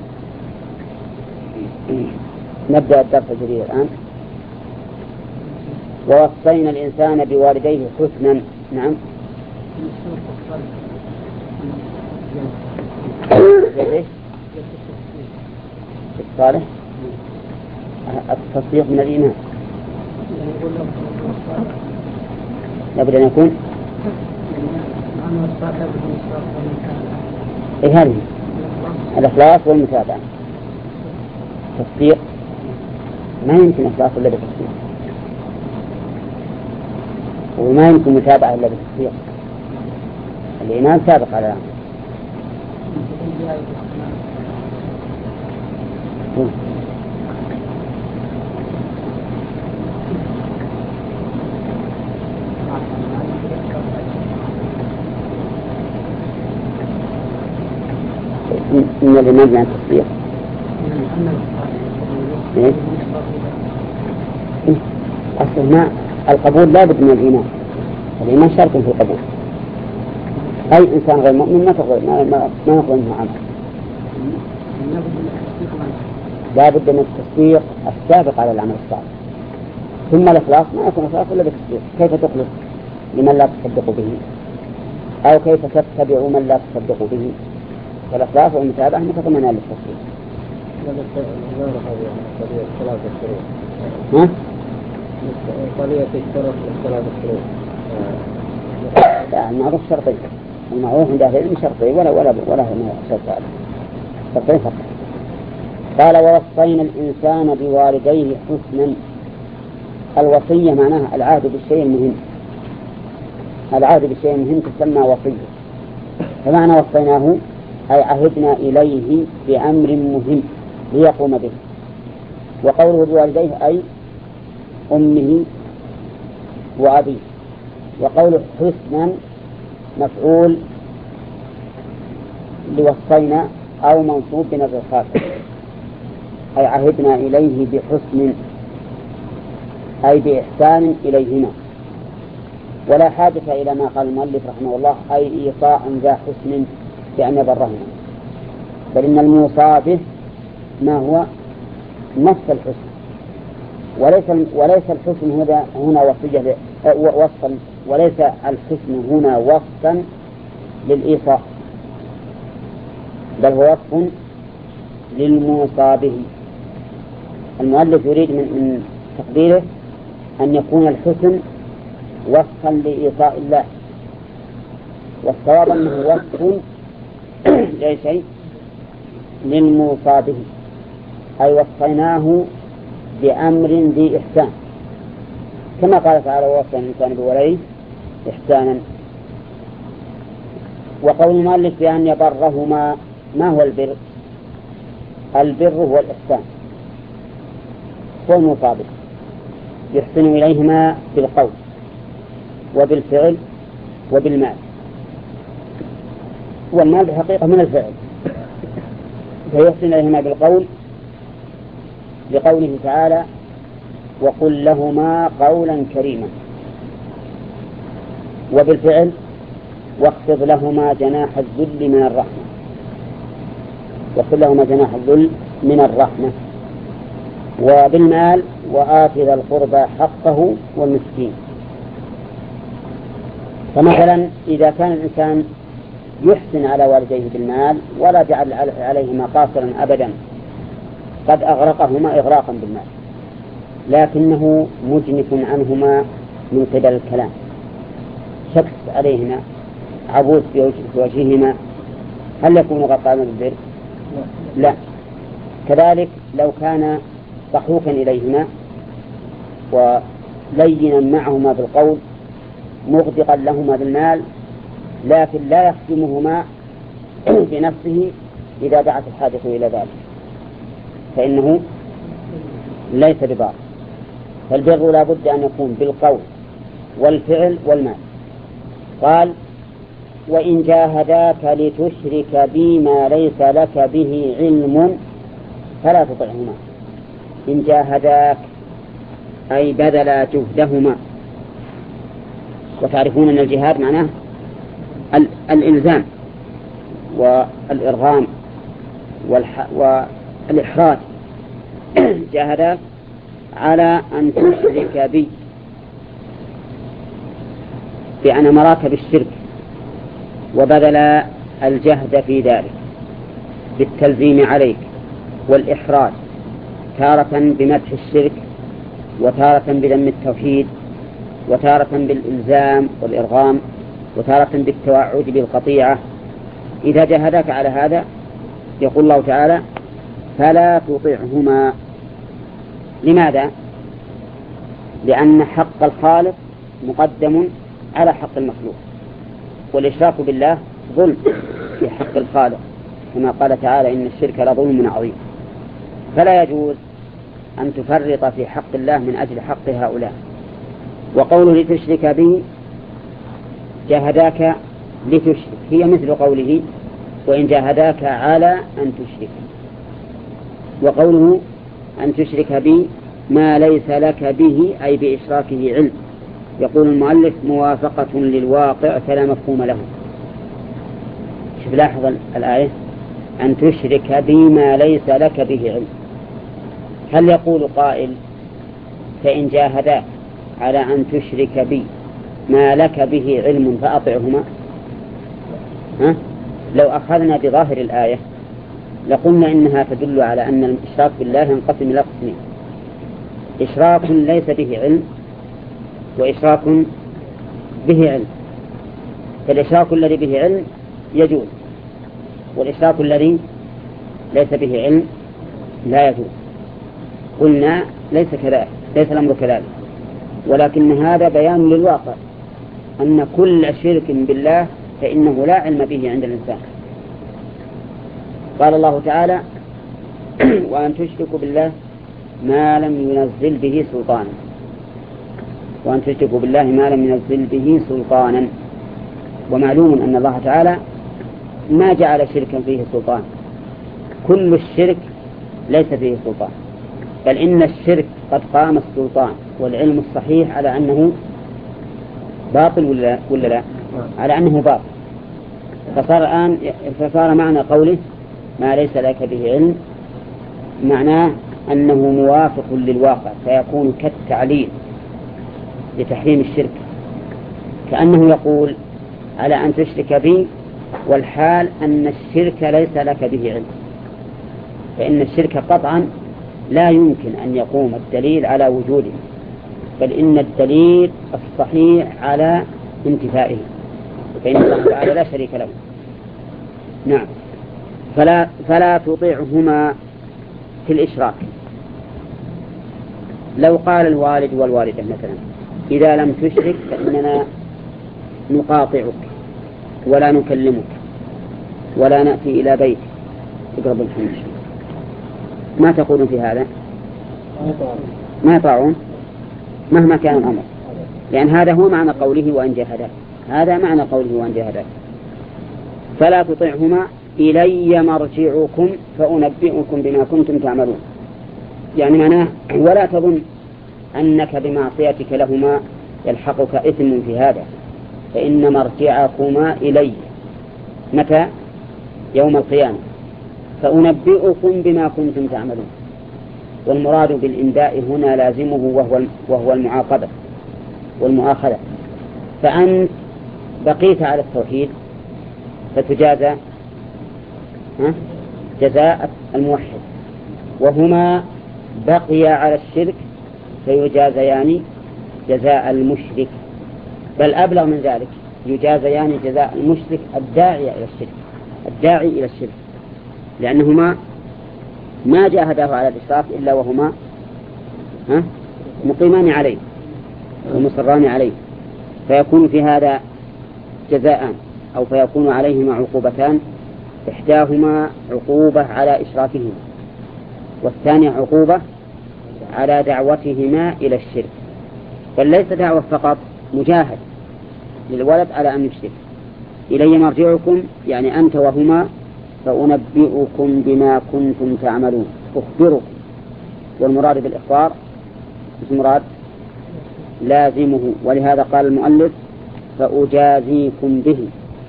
نبدأ الدرس الجديد الآن. ووصينا الإنسان بوالديه حسنا. نعم. الصالح التصديق من الإيمان لابد أن يكون إيه هذه الإخلاص والمتابعة. تصديق ما يمكن إخلاص إلا بالتصديق، وما يمكن متابعة إلا بالتصديق. الإيمان سابق على العمل. إن الإيمان عن التصديق. إيه؟ أصل ما القبول لا بد من الإيمان. الإيمان شرط في القبول. أي إنسان غير مؤمن ما تقبل ما ما ما يقبل منه عمل. لا بد من التصديق السابق على العمل الصالح. ثم الإخلاص ما يكون إخلاص إلا بالتصديق. كيف تخلص لمن لا تصدق به، أو كيف تتبع من لا تصدق به؟ فالإخلاص والمتابعة متضمنان للتصديق. ها؟ قضية الشرط والثلاث الشروط. لا، المعروف شرطين. المعروف عند أهل العلم شرطين ولا ولا ولا شرط ثالث. شرطين فقط. قال: ووصينا الإنسان بوالديه حسنا. الوصية معناها العهد بالشيء المهم. العهد بالشيء المهم تسمى وصية. فمعنى وصيناه أي عهدنا إليه بأمر مهم ليقوم به. وقوله بوالديه أي أمه وأبيه. وقوله حسنا مفعول لوصينا أو منصوب بنظر خاصة، أي عهدنا إليه بحسن أي بإحسان إليهما. ولا حاجة إلى ما قال المؤلف رحمه الله أي إيصاء ذا حسن بأن يبرهما، بل إن الموصى به ما هو نفس الحسن، وليس وليس الحسن هنا هنا وصية وصفا، وليس الحسن هنا وصفا للإيصاء، بل هو وصف للموصى به. المؤلف يريد من, من تقديره أن يكون الحسن وصفا لإيصاء الله، والصواب أنه وصف لأي شيء للموصى به، أي وصيناه بأمر ذي إحسان، كما قال تعالى: ووصى الإنسان بولديه إحسانا. وقول المؤلف بأن يبرهما، ما هو البر؟ البر هو الإحسان، هو المطابق، يحسن إليهما بالقول وبالفعل وبالمال. والمال بحقيقة من الفعل، فيحسن إليهما بالقول لقوله تعالى: وقل لهما قولا كريما، وبالفعل: واخفض لهما جناح الذل من الرحمة، واخفض لهما جناح الذل من الرحمة. وبالمال: وآت ذا القربى حقه والمسكين. فمثلا إذا كان الإنسان يحسن على والديه بالمال ولا جعل عليهما قاصرا أبدا، قد أغرقهما إغراقا بالمال، لكنه مجنف عنهما من قبل الكلام، شخص عليهما، عبوس في وجههما، هل يكون غطاء بالبر؟ لا. كذلك لو كان ضحوكا إليهما ولينا معهما بالقول مغدقا لهما بالمال، لكن لا يخدمهما بنفسه إذا دعت الحاجة إلى ذلك، فإنه ليس ببار. فالبر لا بد أن يكون بالقول والفعل والمال. قال وإن جاهداك لتشرك بي ما ليس لك به علم فلا تطعهما. إن جاهداك أي بذلا جهدهما، وتعرفون أن الجهاد معناه الإلزام والإرغام والإحراج. جاهداك على أن تشرك بي بأن أمرك بالشرك، وبذل الجهد في ذلك بالتلزيم عليك والإحراج، تارة بمدح الشرك، وتارة بذم التوحيد، وتارة بالإلزام والإرغام، وتارة بالتوعد بالقطيعة. إذا جاهداك على هذا يقول الله تعالى فلا تطعهما. لماذا؟ لأن حق الخالق مقدم على حق المخلوق، والإشراك بالله ظلم في حق الخالق، كما قال تعالى إن الشرك لظلم عظيم. فلا يجوز أن تفرط في حق الله من أجل حق هؤلاء. وقوله لتشرك به جاهداك لتشرك هي مثل قوله وإن جاهداك على أن تشرك. وقوله أن تشرك بي ما ليس لك به أي بإشراكه علم. يقول المؤلف موافقة للواقع فلا مفهوم له. شوف لاحظ الآية أن تشرك بي ما ليس لك به علم. هل يقول قائل فإن جاهداك على أن تشرك بي ما لك به علم فأطعهما؟ ها؟ لو أخذنا بظاهر الآية لقلنا إنها تدل على أن الإشراك بالله ينقسم إلى قسمين: إشراك ليس به علم، وإشراك به علم. فالإشراك الذي به علم يجوز، والإشراك الذي ليس به علم لا يجوز. قلنا ليس كذلك، ليس الأمر كذلك، ولكن هذا بيان للواقع أن كل شرك بالله فإنه لا علم به عند الإنسان. قال الله تعالى وأن تشركوا بالله ما لم ينزل به سلطانا. وأن تشركوا بالله ما لم ينزل به سلطانا. ومعلوم أن الله تعالى ما جعل شركا فيه سلطان. كل الشرك ليس فيه سلطان، بل إن الشرك قد قام السلطان والعلم الصحيح على أنه باطل ولا, ولا لا؟ على أنه باطل. فصار الآن فصار معنى قوله ما ليس لك به علم معناه أنه موافق للواقع، فيكون كالتعليل لتحريم الشرك، كأنه يقول على أن تشرك بي والحال أن الشرك ليس لك به علم. فإن الشرك قطعا لا يمكن أن يقوم الدليل على وجوده، بل إن الدليل الصحيح على انتفائه، فإن الله تعالى لا شريك له. نعم. فلا, فلا تطيعهما في الإشراك. لو قال الوالد والوالدة مثلا إذا لم تشرك فإننا نقاطعك ولا نكلمك ولا نأتي إلى بيتك تقرب الحنش، ما تقولون في هذا؟ ما يطاعون مهما كان الأمر، لأن هذا هو معنى قوله وأن جاهداك. هذا معنى قوله وأن جاهداك. فلا تطيعهما إلي مرجعكم فأنبئكم بما كنتم تعملون. يعني معناه ولا تظن أنك بمعصيتك لهما يلحقك إثم في هذا، فإن مرجعكما إلي. متى؟ يوم القيامة. فأنبئكم بما كنتم تعملون. والمراد بالإنداء هنا لازمه وهو وهو المعاقبة والمؤاخذة. فأنت بقيت على التوحيد فتجازى جزاء الموحد، وهما بقي على الشرك فيجازيان جزاء المشرك، بل أبلغ من ذلك يجازيان جزاء المشرك الداعي إلى الشرك الداعي إلى الشرك لأنهما ما جاهداه على الإشراك إلا وهما ها مقيمان عليه ومصران عليه، فيكون في هذا جزاءان، أو فيكون عليهما عقوبتان: إحداهما عقوبة على إشراكهما، والثانية عقوبة على دعوتهما إلى الشرك، بل ليس دعوة فقط، مجاهد للولد على أن يشرك. إلي مرجعكم يعني أنت وهما فأنبئكم بما كنتم تعملون، أخبركم، والمراد بالإخبار مراد لازمه، ولهذا قال المؤلف فأجازيكم به.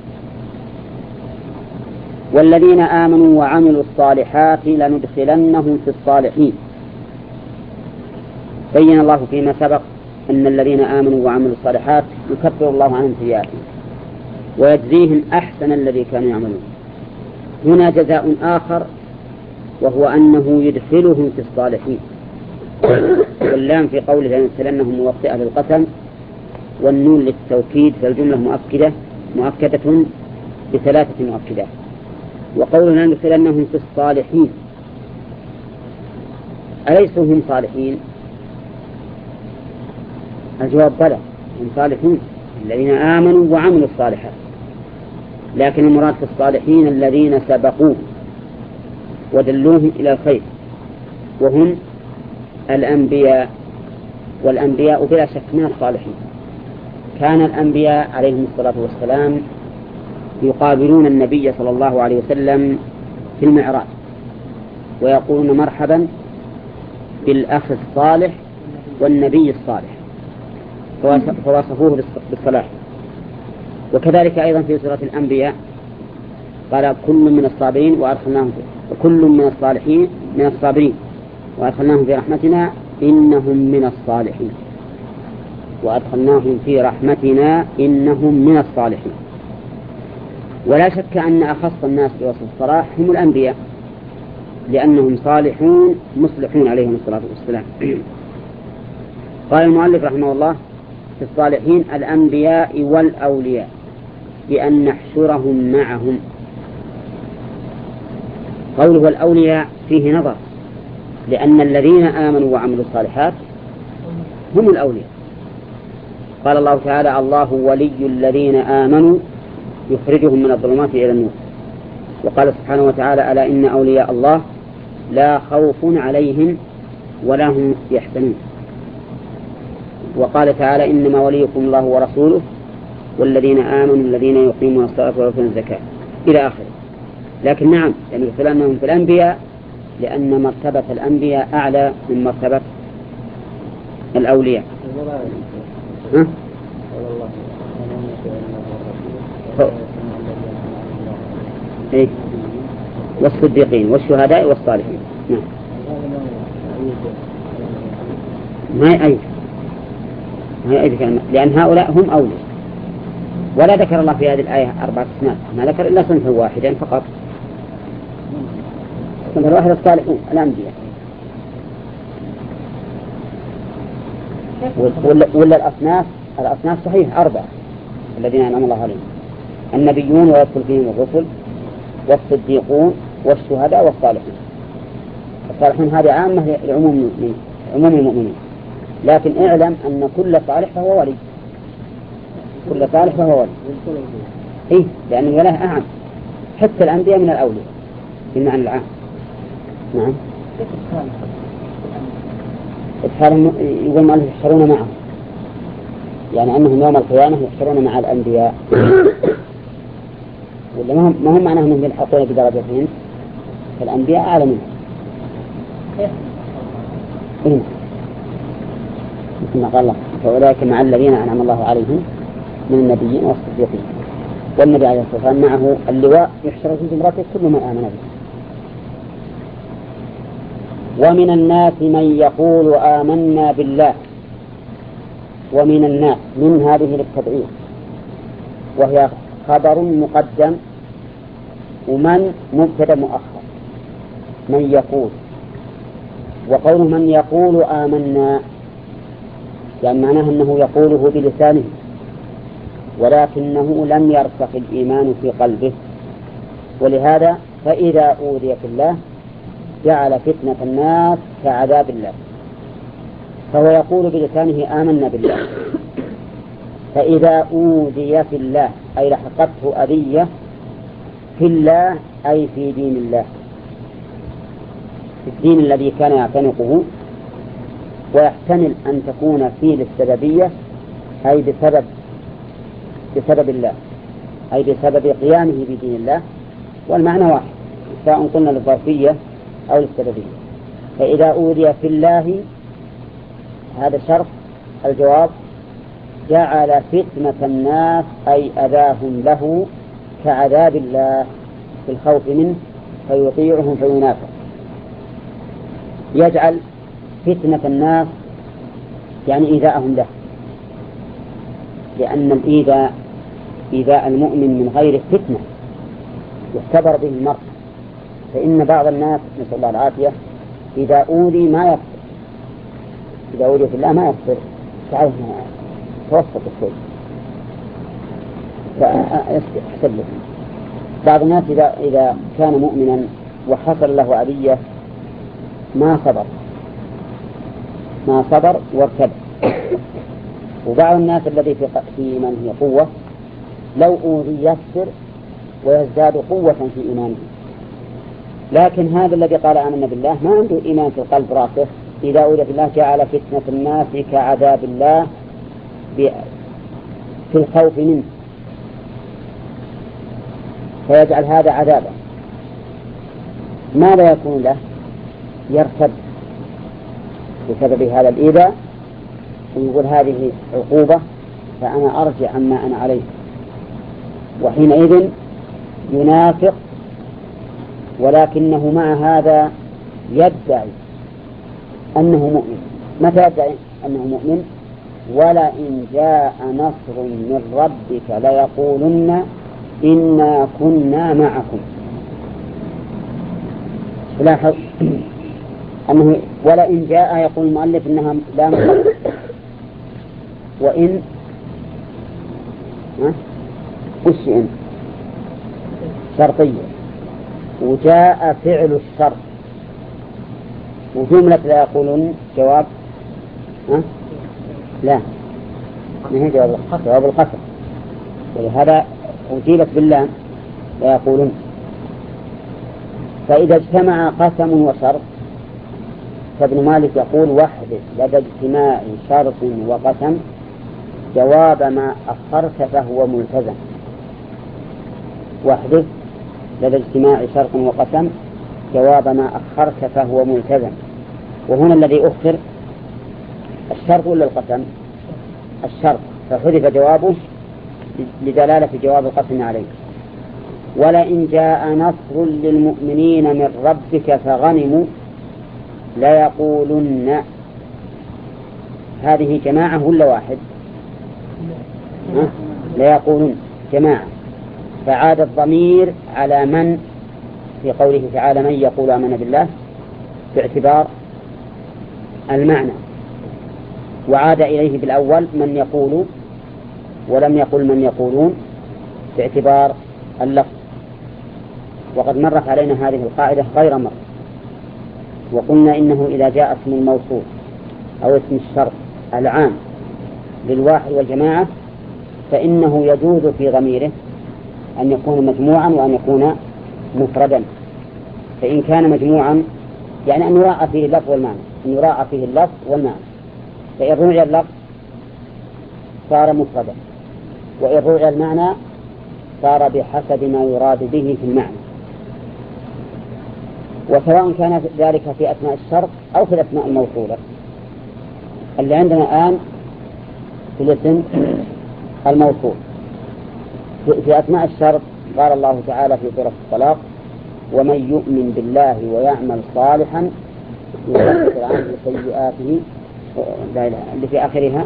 والذين آمنوا وعملوا الصالحات لندخلنهم في الصالحين. بين الله فيما سبق أن الذين آمنوا وعملوا الصالحات يكفر الله عنهم سيئاتهم ويجزيهم أحسن الذي كانوا يعملون. هنا جزاء آخر وهو أنه يدخلهم في الصالحين، واللام في قوله لندخلنهم موطئة للقسم، والنون للتوكيد، فالجملة مؤكدة مؤكدة بثلاثة مؤكدات. وقولنا لندخلنهم في الصالحين، أليسوا هم صالحين؟ الجواب بلى، هم صالحين الذين آمنوا وعملوا الصالحات، لكن المراد في الصالحين الذين سبقوه ودلوهم إلى الخير، وهم الأنبياء. والأنبياء بلا شك من الصالحين. كان الأنبياء عليهم الصلاة والسلام يقابلون النبي صلى الله عليه وسلم في المعراج ويقولون مرحبا بالأخ الصالح والنبي الصالح، فوصفوه بالصلاح. وكذلك أيضا في سورة الأنبياء قال كل من الصابرين وأدخلناهم وكل من الصالحين من الصابرين وأدخلناهم في رحمتنا إنهم من الصالحين، وأدخلناهم في رحمتنا إنهم من الصالحين. ولا شك أن أخص الناس بوصف الصلاح هم الأنبياء، لأنهم صالحون مصلحون عليهم الصلاة والسلام. قال المؤلف رحمه الله في الصالحين الأنبياء والأولياء بأن نحشرهم معهم. قوله الأولياء فيه نظر، لأن الذين آمنوا وعملوا الصالحات هم الأولياء. قال الله تعالى الله ولي الذين آمنوا يخرجهم من الظلمات إلى النور. وقال سبحانه وتعالى ألا إن أولياء الله لا خوف عليهم ولا هم يحزنون. وقال تعالى إنما وليكم الله ورسوله والذين آمنوا الذين يقيمون الصلاة ويؤتون الزكاة إلى آخره. لكن نعم يعني يدخلونهم في الأنبياء لأن مرتبة الأنبياء أعلى من مرتبة الأولياء. ها؟ إيه؟ والصديقين والشهداء والصالحين. نعم. ما يأيد ما يأيد لأن هؤلاء هم أولياء، ولا ذكر الله في هذه الآية أربعة أصناف، ما ذكر إلا صنفا واحدا فقط. الصنف الواحد الصالحون الأنبياء. ولا, ولا الأصناف الأصناف صحيح أربعة الذين أنعم الله عليهم: النبيون ويدخل فيهم الرسل والصديقون والشهداء والصالحون. الصالحون هذه عامة لعموم عموم المؤمنين، لكن اعلم أن كل صالح فهو ولي، كل صالح فهو ولي. إيه؟ لأن الولاء أعم، حتى الأنبياء من الأولياء بالمعنى العام. نعم. إدخالهم يقول ما يحشرون معهم، يعني أنهم يوم القيامة يحشرون مع الأنبياء. ولا ما هم ما هم معناهم أنهم يلحقون بدرجتهم، فالأنبياء أعلى منهم. إيه؟ مثل ما قال الله فأولئك مع الذين أنعم الله عليهم من النبيين والصديقين. والنبي عليه الصلاة والسلام معه اللواء يحشر في زمرته كل من آمن به. ومن الناس من يقول آمنا بالله. ومن الناس من هذه للتبعيض، وهي خبر مقدم ومن مبتدا مؤخر. من يقول، وقوله من يقول آمنا يعني معناه أنه يقوله بلسانه ولكنه لم يرسخ الإيمان في قلبه، ولهذا فإذا أوذي في الله جعل فتنة الناس كعذاب الله. فهو يقول بلسانه آمنا بالله، فإذا أوذي في الله أي لحقته أذية في الله أي في دين الله، في الدين الذي كان يعتنقه ويحتمل أن تكون فيه للسببية أي بسبب بسبب الله أي بسبب قيامه بدين الله، والمعنى واحد سواء قلنا للظرفية أو للسببية. فإذا أوذي في الله هذا شرط، الجواب جعل فتنة الناس أي أذاهم له كعذاب الله في الخوف منه فيطيعهم فينافق. يجعل فتنة الناس يعني إيذاءهم له، لأن الإيذاء إيذاء المؤمن من غير فتنة يختبر به المرء. فإن بعض الناس نسأل الله العافية إذا أوذي ما يصبر، إذا أوذي في الله ما يصبر، تعرف توسط الشيء فأحسب له. بعض الناس إذا إذا كان مؤمنا وحصل له أذية ما صبر ما صبر وارتد. وبعض الناس الذي في إيمانه قوة لو أوذي يصبر ويزداد قوة في إيمانه. لكن هذا الذي قال آمنا بالله ما عنده إيمان في القلب راسخ، إذا أوذي في الله جعل فتنة الناس كعذاب الله في الخوف منه فيجعل هذا عذابا. ماذا يكون له؟ يرتد بسبب هذا الإيذاء ويقول هذه عقوبة فأنا أرجع عما أنا عليه، وحينئذ ينافق، ولكنه مع هذا يدعي أنه مؤمن. متى يدعي أنه مؤمن؟ ولئن جاء نصر من ربك ليقولن إنا كنا معكم. لاحظ أنه ولئن جاء يقول المؤلف إنها لا مقدر، وإن وش إن شرطية، وجاء فعل الشرط، وجملة لا يقولون جواب ها؟ لا ما هي جواب القسم، جواب القسم، ولهذا أجيبت بالله لا يقولون. فإذا اجتمع قسم وشرط فابن مالك يقول واحدث لدى اجتماع شرط وقسم جواب ما أخرت فهو ملتزم. واحدث لدى اجتماع شرط وقسم جواب ما أخرت فهو ملتزم. وهنا الذي أخر الشرط ولا القسم؟ الشرط، فحذف جوابه لدلالة جواب القسم عليه. ولئن جاء نصر للمؤمنين من ربك فغنموا ليقولن، هذه جماعة ولا واحد؟ ليقولن جماعة، فعاد الضمير على من في قوله تعالى من يقول آمنا بالله باعتبار المعنى، وعاد إليه بالأول من يقول، ولم يقل من يقولون باعتبار اللفظ. وقد مرت علينا هذه القاعدة غير مرة، وقلنا إنه إذا جاء اسم الموصول أو اسم الشرط العام للواحد والجماعة فإنه يجوز في ضميره أن يكون مجموعا وأن يكون مفردا. فإن كان مجموعا يعني أن يراعى فيه اللفظ والمعنى، أن يراعى فيه اللفظ والمعنى، فإن رجع اللفظ صار مفردا، وإن رجع المعنى صار بحسب ما يراد به في المعنى. وسواء كان ذلك في أثناء الشرط أو في الأسماء الموصولة. اللي عندنا الآن في الاسم الموصول في أثناء الشرط قال الله تعالى في سورة الطلاق ومن يؤمن بالله ويعمل صالحا يكفر عنه سيئاته اللي في آخرها.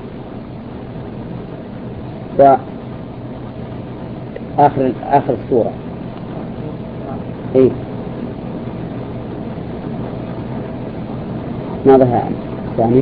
وآخر آخر السورة إيه ماذا هذا الثاني؟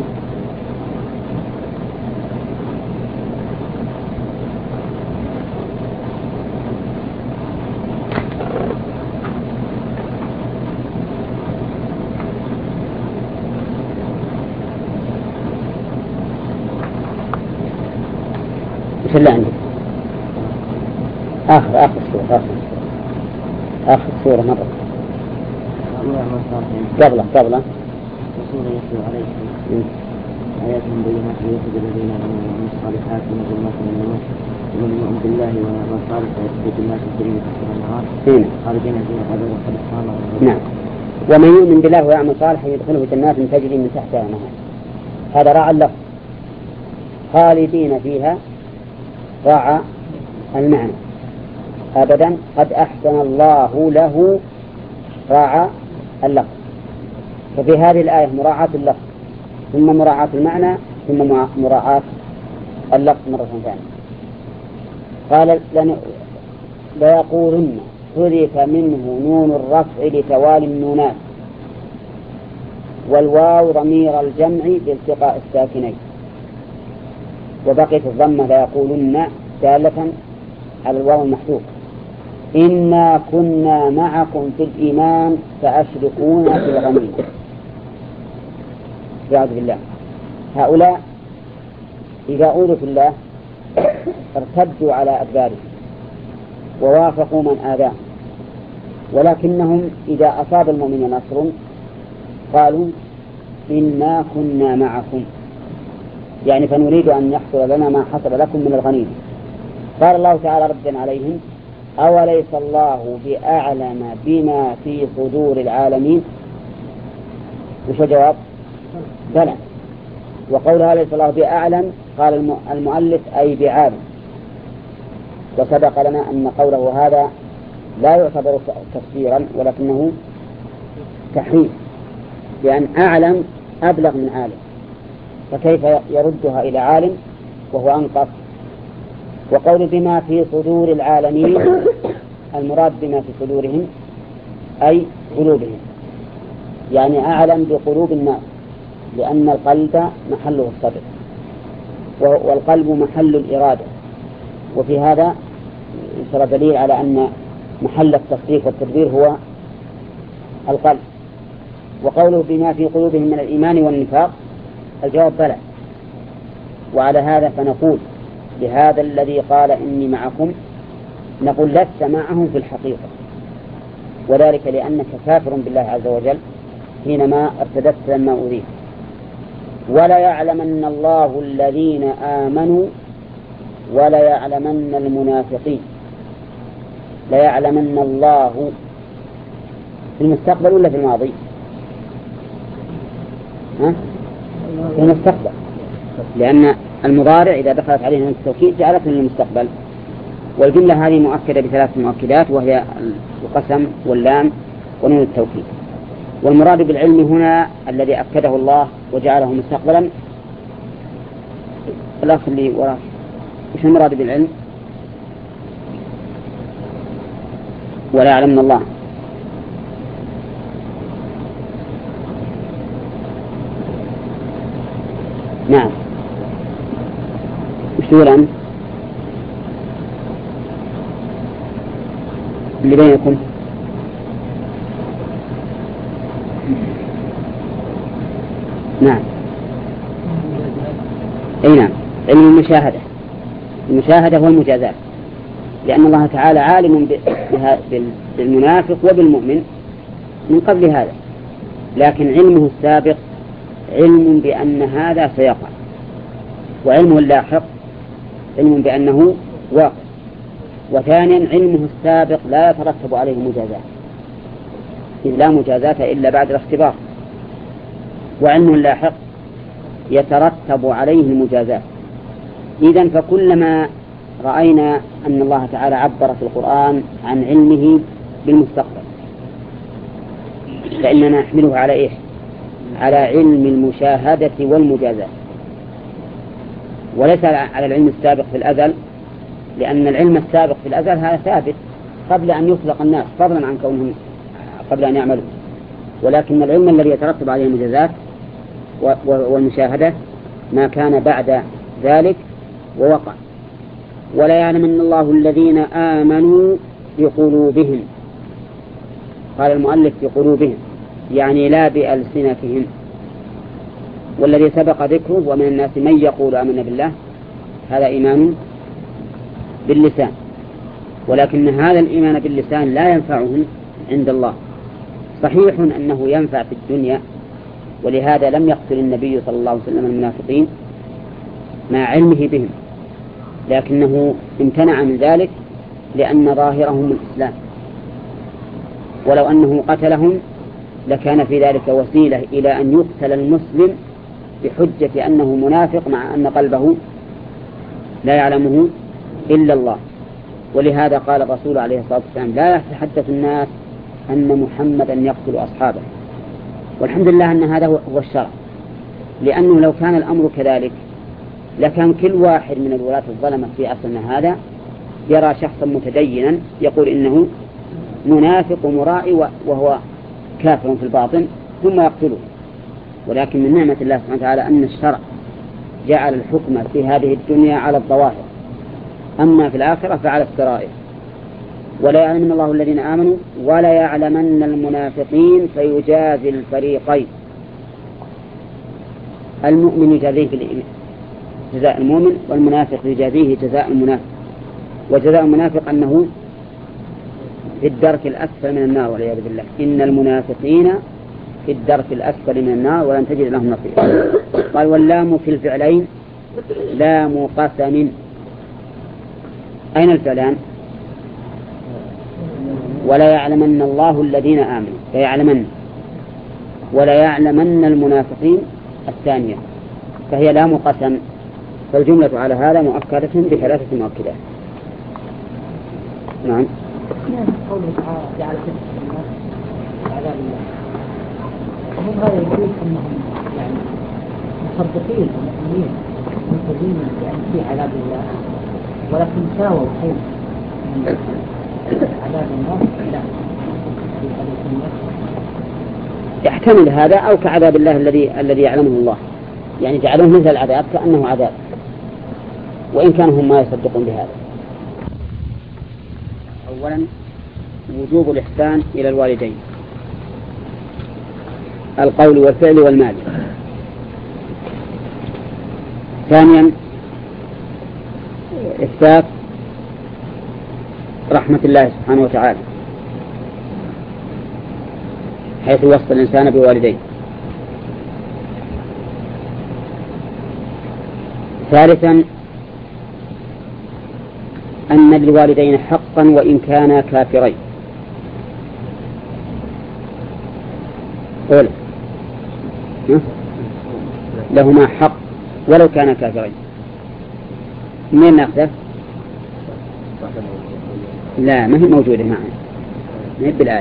وش اللي عندك؟ آخر آخر السورة آخر السورة آخر السورة مرة قبله قبله رسول يتلو عليكم آيات بينات ليخرج الذين آمنوا وعملوا الصالحات من الظلمات إلى النور ومن يؤمن بالله ويعمل صالحا يدخل جنات تجري من تحتها الأنهار خالدين فيها أبدا قد أحسن. نعم. ومن يؤمن بالله ويعمل صالحا يدخله جنات تجري من تحتها الأنهار. هذا راعى اللفظ خالدين فيها، راعى المعنى أبدا قد أحسن الله له، راعى اللفظ. ففي هذه الآية مراعاة اللفظ ثم مراعاة المعنى ثم مراعاة اللفظ مرة ثانية. قال ليقولن حذف منه نون الرفع لتوالي النونات والواو ضمير الجمع بالتقاء الساكنين، وبقيت الضمة ليقولن دالة على الواو المحذوف. إنا كنا معكم في الإيمان فأشركونا في الغنيمة. والعياذ بالله. هؤلاء إذا أوذوا في الله ارتدوا على أدبارهم ووافقوا من آذاهم، ولكنهم إذا أصاب المؤمنين نصر قالوا إنا كنا معكم، يعني فنريد أن يحصل لنا ما حصل لكم من الغنيمة. قال الله تعالى ردا عليهم أوليس الله بأعلم بما في صدور العالمين؟ وش جواب؟ بلى. وقولها ليس الله بأعلم قال المؤلف أي بعالم، وسبق لنا أن قوله هذا لا يعتبر تفسيرا ولكنه تحريف، لأن أعلم أبلغ من عالم، فكيف يردها إلى عالم وهو أنقص؟ وقول بما في صدور العالمين المراد بما في صدورهم أي قلوبهم، يعني أعلم بقلوب الناس، لأن القلب محله الصدر والقلب محل الإرادة، وفي هذا يسر دليل على أن محل التصديق والتدبير هو القلب. وقوله بما في قلوبهم من الإيمان والنفاق الجواب بلى. وعلى هذا فنقول لهذا الذي قال إني معكم نقول لست معهم في الحقيقة، وذلك لأنك كافر بالله عز وجل حينما ارتدت لما أريد. ولا يعلمن الله الذين آمنوا ولا يعلمن المنافقين. لا يعلمن الله في المستقبل ولا في الماضي؟ ها؟ في المستقبل، لأن المضارع إذا دخلت عليه من التوكيد جعلته للمستقبل. والجملة هذه مؤكدة بثلاث مؤكدات، وهي القسم واللام ونون التوكيد. والمراد بالعلم هنا الذي أكده الله وجعله مستقبلا. الأخ اللي وراه إيش المراد بالعلم؟ ولا يعلمن الله. نعم. وش تقول أنت؟ اللي بينكم نعم. أي نعم. علم المشاهدة. المشاهدة هو المجازات، لأن الله تعالى عالم بالمنافق وبالمؤمن من قبل هذا، لكن علمه السابق علم بأن هذا سيقع، وعلمه اللاحق علم بأنه واقع. وثانيا علمه السابق لا يترتب عليه مجازات، إذ لا مجازات إلا بعد الاختبار، وعلمه اللاحق يترتب عليه المجازات. إذن فكلما رأينا أن الله تعالى عبر في القرآن عن علمه بالمستقبل فإننا نحمله على إيش؟ على علم المشاهدة والمجازات، وليس على العلم السابق في الأزل، لأن العلم السابق في الأزل هذا ثابت قبل أن يخلق الناس، فضلا عن كونهم قبل أن يعملوا. ولكن العلم الذي يترتب عليه المجازات والمشاهدة ما كان بعد ذلك ووقع. ولا يعلمن الله الذين آمنوا بقلوبهم. قال المؤلف بقلوبهم يعني لا بألسنتهم. والذي سبق ذكره ومن الناس من يقول آمنا بالله هذا إيمان باللسان، ولكن هذا الإيمان باللسان لا ينفعهم عند الله. صحيح أنه ينفع في الدنيا ولهذا لم يقتل النبي صلى الله عليه وسلم المنافقين مع علمه بهم، لكنه امتنع من ذلك لأن ظاهرهم الإسلام، ولو أنه قتلهم لكان في ذلك وسيلة إلى أن يقتل المسلم بحجة أنه منافق مع أن قلبه لا يعلمه إلا الله. ولهذا قال الرسول عليه الصلاة والسلام لا يتحدث الناس أن محمدا يقتل أصحابه، والحمد لله أن هذا هو الشرع، لأنه لو كان الأمر كذلك لكان كل واحد من الولاة الظلمة في عصرنا هذا يرى شخصا متدينا يقول إنه منافق ومرائي وهو كافر في الباطن ثم يقتله. ولكن من نعمة الله سبحانه وتعالى أن الشرع جعل الحكم في هذه الدنيا على الظواهر، أما في الآخرة فعلى السرائر. ولا يعلمن الله الذين آمنوا ولا يعلمن المنافقين فيجازي الفريقين. المؤمن يجازيه جزاء المؤمن، والمنافق يجازيه جزاء المنافق. وجزاء المنافق أنه في الدرك الأسفل من النار والعياذ بالله. إن المنافقين في الدرك الأسفل من النار ولن تجد لهم نصيرا. قال واللام في الفعلين لام قسم. أين الفعلان؟ ولا يعلمن الله الذين آمنوا فيعلمن، ولا يعلمن المنافقين الثانية، فهي لام قسم. فالجملة على هذا مؤكدة بثلاثة مؤكدات. نعم. قوله تعالى جعل فتنة الناس عذاب الله، ومن هذا يقول أنهم يعني مصدقين ومؤمنين منتظرين يعني في عذاب الله، ولكن ساووا خير من عذاب الناس لا في عذاب الناس. يحتمل هذا أو كعذاب الله الذي الذي يعلمه الله، يعني جعلوه مثل العذاب كأنه عذاب، وإن كانوا هم ما يصدقون بهذا. أولا وجوب الإحسان إلى الوالدين، القول والفعل والمال. ثانيا إثبات رحمة الله سبحانه وتعالى حيث وصف الإنسان بوالديه. ثالثا أن للوالدين حقا وإن كانا كافرين. قول لهما حق ولو كانا كافرين. منين نأخذه؟ لا ما هي موجودة معنا، ما هي بالآية.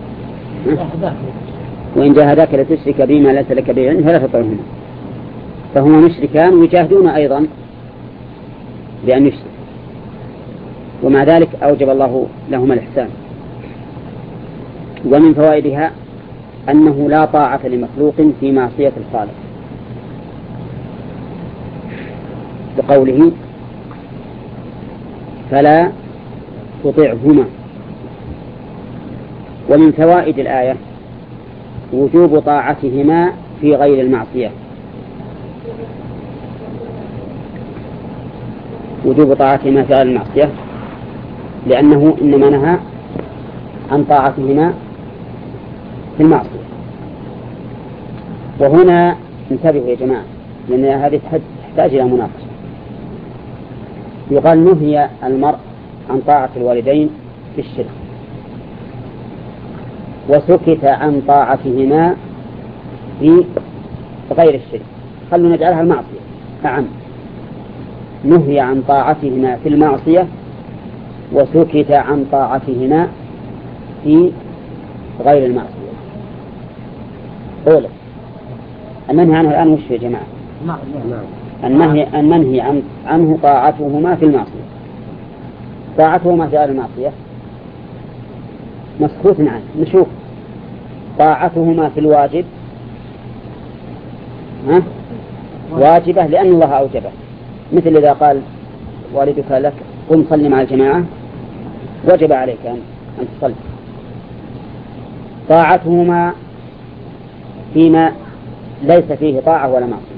وإن جاهداك لتشرك بما ليس لك به علم فلا تطعهما، فهما مشركان ويجاهدون أيضا بأن يشرك، ومع ذلك أوجب الله لهما الإحسان. ومن فوائدها أنه لا طاعة لمخلوق في معصية الخالق، بقوله فلا تطعهما. ومن فوائد الآية وجوب طاعتهما في غير المعصية، وجوب طاعتهما في غير المعصية لأنه إنما نهى عن طاعتهما في المعصية. وهنا انتبهوا يا جماعة، لأن هذه تحتاج إلى مناقشة. يقال نهي المرء عن طاعة الوالدين في الشرك، وسكت عن طاعتهما في غير الشرك. خلوا نجعلها المعصية أعم. نهي عن طاعتهما في المعصية وسكت عن طاعتهما في غير المعصية. أولا المنهي عنه الآن وش يا جماعة؟ المنهي, المنهي عن عنه طاعتهما في المعصية. طاعتهما في غير المعصية مسكوت عنه. نشوف طاعتهما في الواجب ها؟ واجبة لأن الله أوجبه، مثل إذا قال والدك لك قم صلي مع الجماعة وجب عليك أن تصلي. طاعتهما فيما ليس فيه طاعة ولا معصية.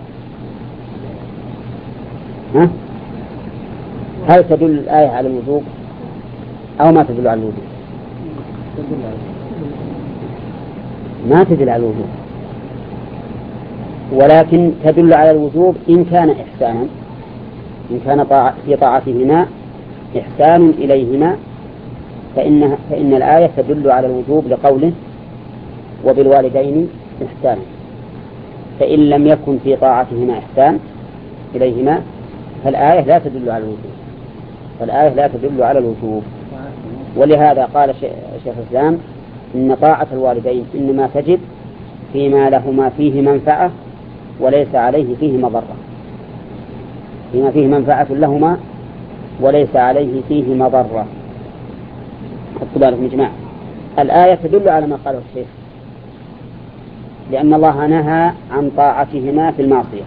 ها؟ هل تدل الآية على الوجوب أو ما تدل على الوجوب؟ ما تدل على الوجوب. ولكن تدل على الوجوب إن كان إحسانا، إن كان طاعة في طاعتهما إحسان إليهما فإن, فإن الآية تدل على الوجوب لقوله وبالوالدين إحسانا. فإن لم يكن في طاعتهما إحسان إليهما فالآية لا تدل على الوجوب، فالآية لا تدل على الوجوب. ولهذا قال شيخ الإسلام إن طاعة الوالدين إنما تجب فيما لهما فيه منفعة وليس عليه فيه مضرة، فيما فيه منفعة لهما وليس عليه فيه مضرة. حطوا بالكم يا جماعة، الآية تدل على ما قاله الشيخ، لأن الله نهى عن طاعتهما في المعصية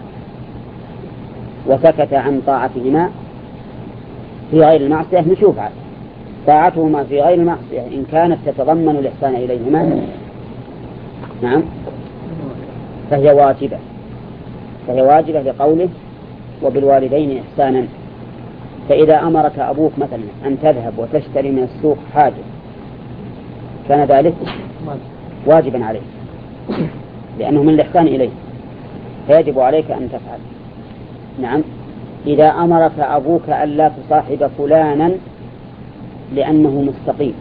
وسكت عن طاعتهما في غير المعصية. نشوف عاد طاعتهما في غير المعصية إن كانت تتضمن الإحسان إليهما نعم فهي واجبة، فهي واجبة لقوله وبالوالدين إحسانا. فإذا أمرك أبوك مثلا أن تذهب وتشتري من السوق حاجة كان ذلك واجبا عليك لأنه من الإحسان إليه فيجب عليك أن تفعل. نعم. إذا أمرك أبوك أن لا تصاحب فلانا لأنه مستقيم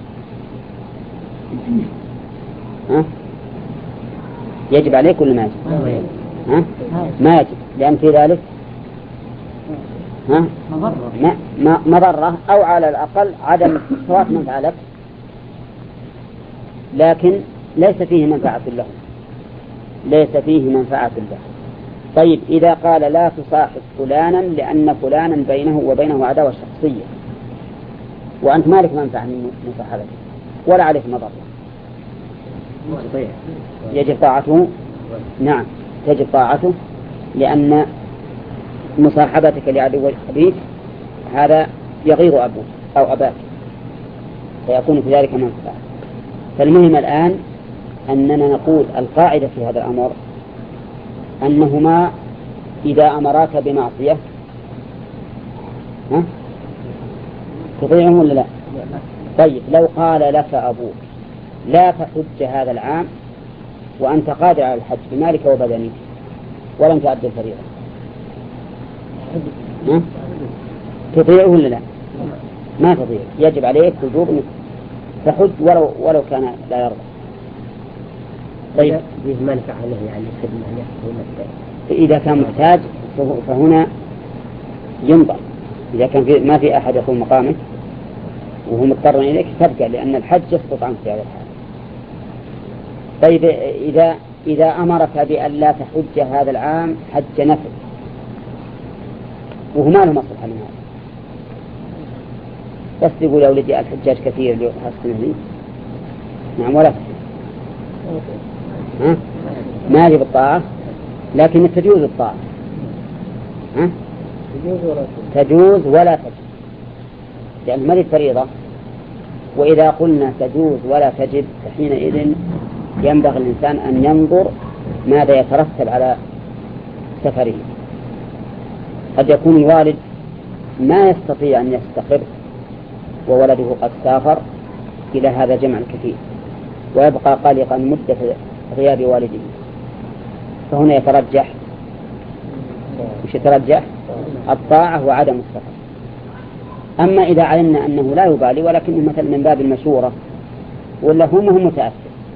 ها؟ يجب عليك ولا ما يجب؟ ها؟ ما يجب، لأن في ذلك ها؟ مضرة أو على الأقل عدم سواء منفعة لك لكن ليس فيه منفعة له، ليس فيه منفعة له. طيب إذا قال لا تصاحب فلانا لأن فلانا بينه وبينه عداوة شخصية وأنت مالك منفعة من مصاحبته ولا عليك مضرة، يجب طاعته. نعم تجب طاعته لأن مصاحبتك لعدو أبيك هذا يغير أبوك أو أباك فيكون في ذلك منفعة. فالمهم الآن أننا نقول القاعدة في هذا الأمر أنهما إذا أمراك بمعصية ها تطيعهم ولا لا؟ طيب لو قال لك أبوك لا تحج هذا العام وأنت قادر على الحج بمالك وبدنك ولم تعد الفريضة ها؟ تطيعه ولا لا؟ ما تطيع، يجب عليك وجوب أنك تحج ولو ولو كان لا يرضى. طيب فيه منفعة له يعني خدمة إذا كان محتاج فهنا ينظر، إذا كان في ما في أحد يقوم مقامك وهو مضطر إليك تبقى لأن الحج يسقط عنك في هذا الحال. طيب إذا إذا أمرك بأن لا تحج هذا العام حج نفل وهو ما له مصلحة من هذا بس يقول يا ولدي الحجاج كثير لحسن لي نعم ولا ها؟ ما يجب الطاعة لكن تجوز الطاعة ها؟ تجوز ولا تجب لأن ما هي فريضة. وإذا قلنا تجوز ولا تجب فحينئذ ينبغي الإنسان أن ينظر ماذا يترتب على سفره. قد يكون الوالد ما يستطيع أن يستقر وولده قد سافر إلى هذا جمع الكثير ويبقى قلقا مدة غياب والده فهنا يترجح مش يترجح الطاعة وعدم السفر. أما إذا علمنا أنه لا يبالي ولكنه مثلا من باب المشورة ولا هم هم متأثر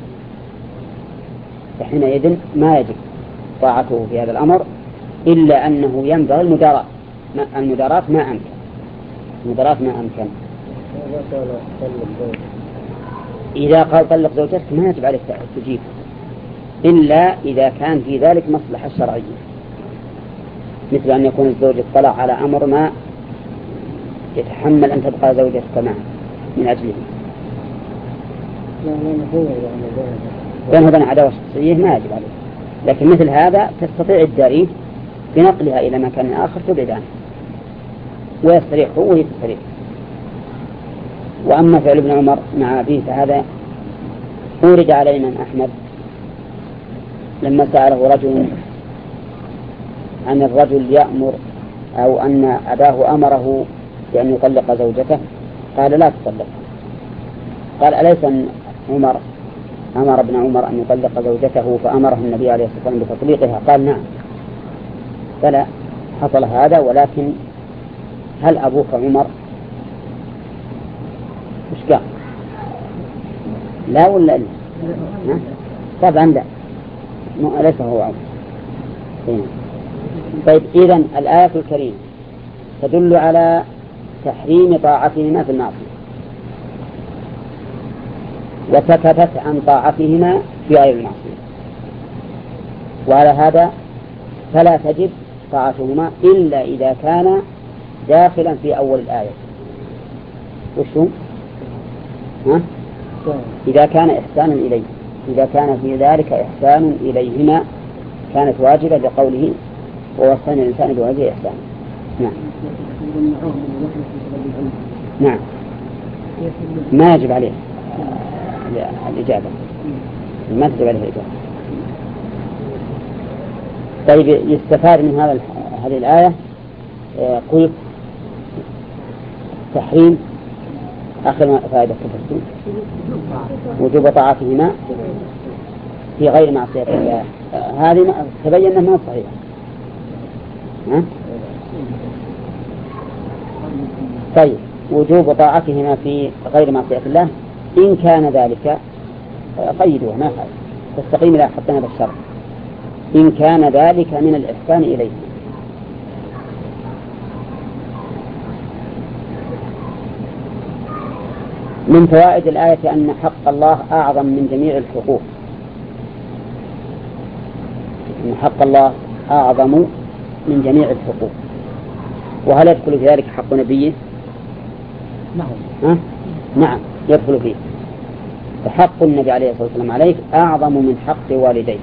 فحينئذ ما يجب طاعته في هذا الأمر إلا أنه ينبغي المداراة المداراة ما أمكن المداراة ما أمكن. إذا قال طلق زوجتك ما يجب عليك تجيب إلا إذا كان في ذلك مصلحة شرعية مثل أن يكون الزوج اطلع على أمر ما يتحمل أن تبقى زوجتك معه من أجله بينه وبين عداوة شخصية ما يجب عليه. لكن مثل هذا تستطيع الدارين بنقلها إلى مكان آخر تبعد عنه ويستريح هو وهي تستريح. وأما فعل ابن عمر مع أبيه فهذا أورد على الإمام أحمد لما سأله رجل عن الرجل يأمر أو أن أباه أمره بأن يطلق زوجته قال لا تطلق. قال أليس عمر أمر ابن عمر أن يطلق زوجته فأمره النبي عليه الصلاة والسلام بتطليقها، قال نعم فلا حصل هذا، ولكن هل أبوك عمر؟ مش قال لا ولا لا؟ طبعا لا، ليس هو عمر. طيب إذن الآية الكريمة تدل على تحريم طاعتهما في المعصية، وسكتت عن طاعتهما في غير المعصية، وعلى هذا فلا تجب طاعتهما إلا إذا كان داخلا في أول الآية. وشو؟ ها؟ إذا كان إحسانا إليه، إذا كان في ذلك إحسان إليهما كانت واجبة لقوله ووصينا الإنسان بوالديه إحسانا. نعم نعم ما يجب عليه الإجابة، ما تجب عليه الإجابة. طيب يستفاد من هذا هذه الآية قلت تحريم آخر فائدة كفتون وجوب طاعتهما في غير معصية الله. هذه تبين أنها صحيحة. ها؟ طيب وجوب طاعتهما في غير معصية الله إن كان ذلك قيدوه ما فعل تستقيم إلى حتى هذا الشرط، إن كان ذلك من الإحسان إليه. من فوائد الآية أن حق الله أعظم من جميع الحقوق، أن حق الله أعظم من جميع الحقوق. وهل يدخل في ذلك حق نبيه؟ نعم. ها؟ نعم يدخل فيه. فحق النبي عليه الصلاة والسلام عليك أعظم من حق والديه.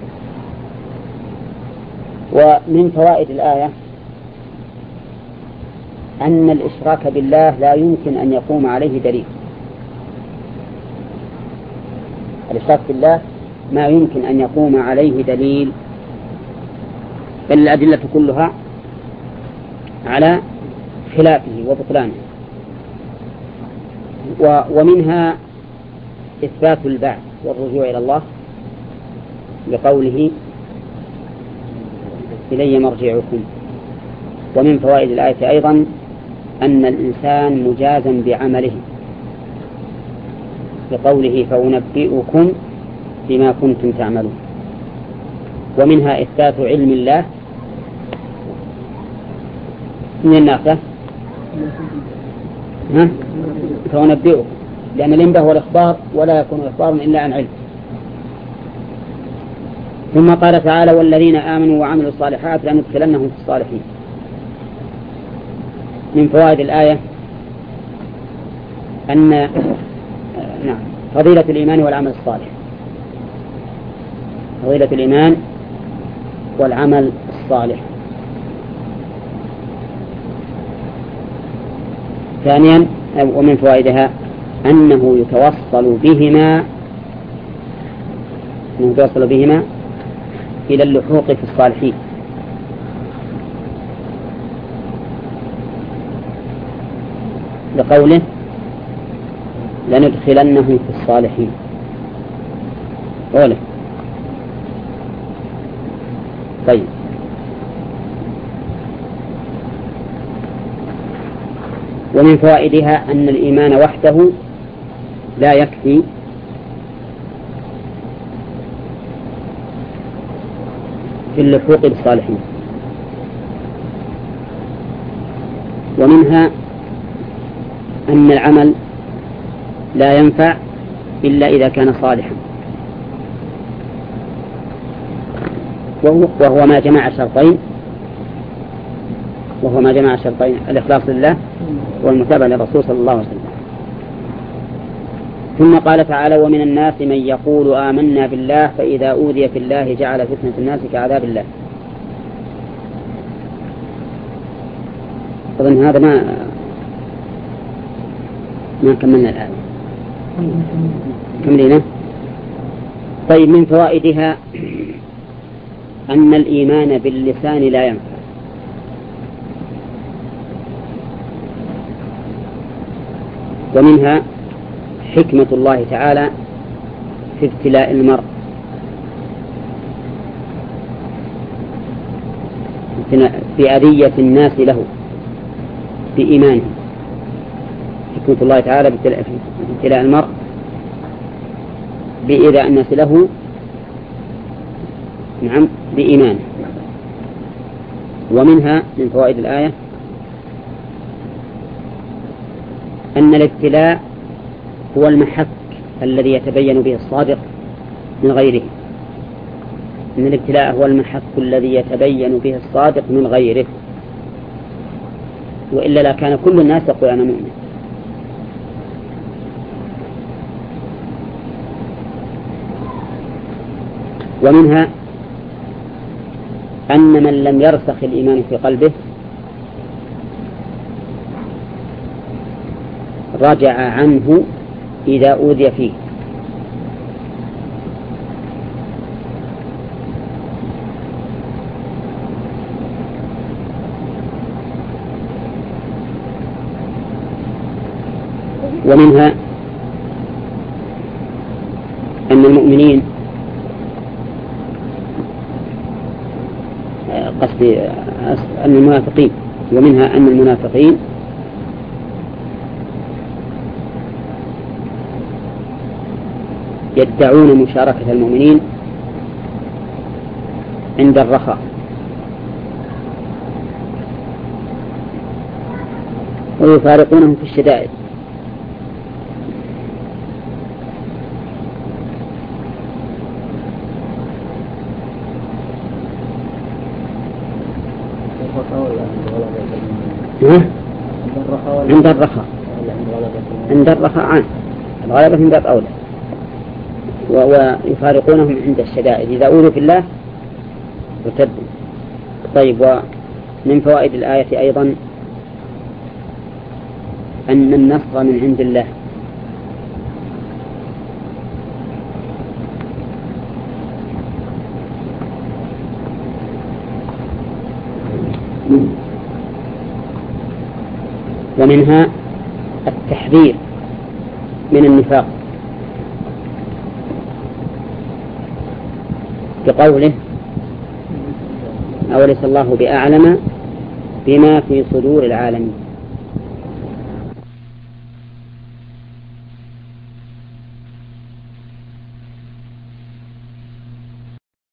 ومن فوائد الآية أن الإشراك بالله لا يمكن أن يقوم عليه دليل. الإشراك بالله ما يمكن أن يقوم عليه دليل، بل الأدلة كلها على خلافه وبطلانه. ومنها إثبات البعث والرجوع إلى الله بقوله إلي مرجعكم. ومن فوائد الآية أيضا أن الإنسان مجازا بعمله بقوله فأنبئكم بما كنتم تعملون. ومنها إثبات علم الله من الناقة ها؟ فأنبئكم، لأن الإنباء هو الإخبار ولا يكون إخبار إلا عن علم. ثم قال تعالى والذين آمنوا وعملوا الصالحات لندخلنهم في الصالحين. من فوائد الآية أن نعم فضيلة الإيمان والعمل الصالح، فضيلة الإيمان والعمل الصالح. ثانيا ومن فوائدها أنه يتوصل بهما أنه يتوصل بهما إلى اللحوق في الصالحين، لقوله لندخلنهم في الصالحين. أولا طيب ومن فوائدها أن الإيمان وحده لا يكفي في اللحوق بالصالحين. ومنها أن العمل لا ينفع إلا إذا كان صالحا، وهو ما جمع شرطين وهو ما جمع شرطين الإخلاص لله والمتابعة للرسول صلى الله عليه وسلم. ثم قال تعالى ومن الناس من يقول آمنا بالله فإذا أوذي في الله جعل فتنة الناس كعذاب الله. أظن هذا ما ما كملنا الآن كملنا. طيب من فوائدها أن الإيمان باللسان لا ينفع، ومنها حكمة الله تعالى في ابتلاء المرء في أذية الناس له بإيمانه. حكمة الله تعالى في ابتلاء المرء بإيذاء الناس له نعم بإيمانه. ومنها من فوائد الآية أن الابتلاء هو المحك الذي يتبين به الصادق من غيره. أن الابتلاء هو المحك الذي يتبين به الصادق من غيره، وإلا لا كان كل الناس يقول أنا مؤمن. ومنها أن من لم يرسخ الإيمان في قلبه رجع عنه إذا أوذي فيه. ومنها أن المؤمنين قصدي أن المنافقين ومنها أن المنافقين يدعون مشاركة المؤمنين عند الرخاء، ويفارقونهم في الشدائد. عند الرخاء عند الرخاء عام الغلبة من باب أولى، ويفارقونهم عند الشدائد إذا أوذوا في الله ارتدوا. طيب، ومن فوائد الآية أيضا أن النصر من عند الله. ومنها التحذير من النفاق بقوله أوليس الله بأعلم بما في صدور العالمين.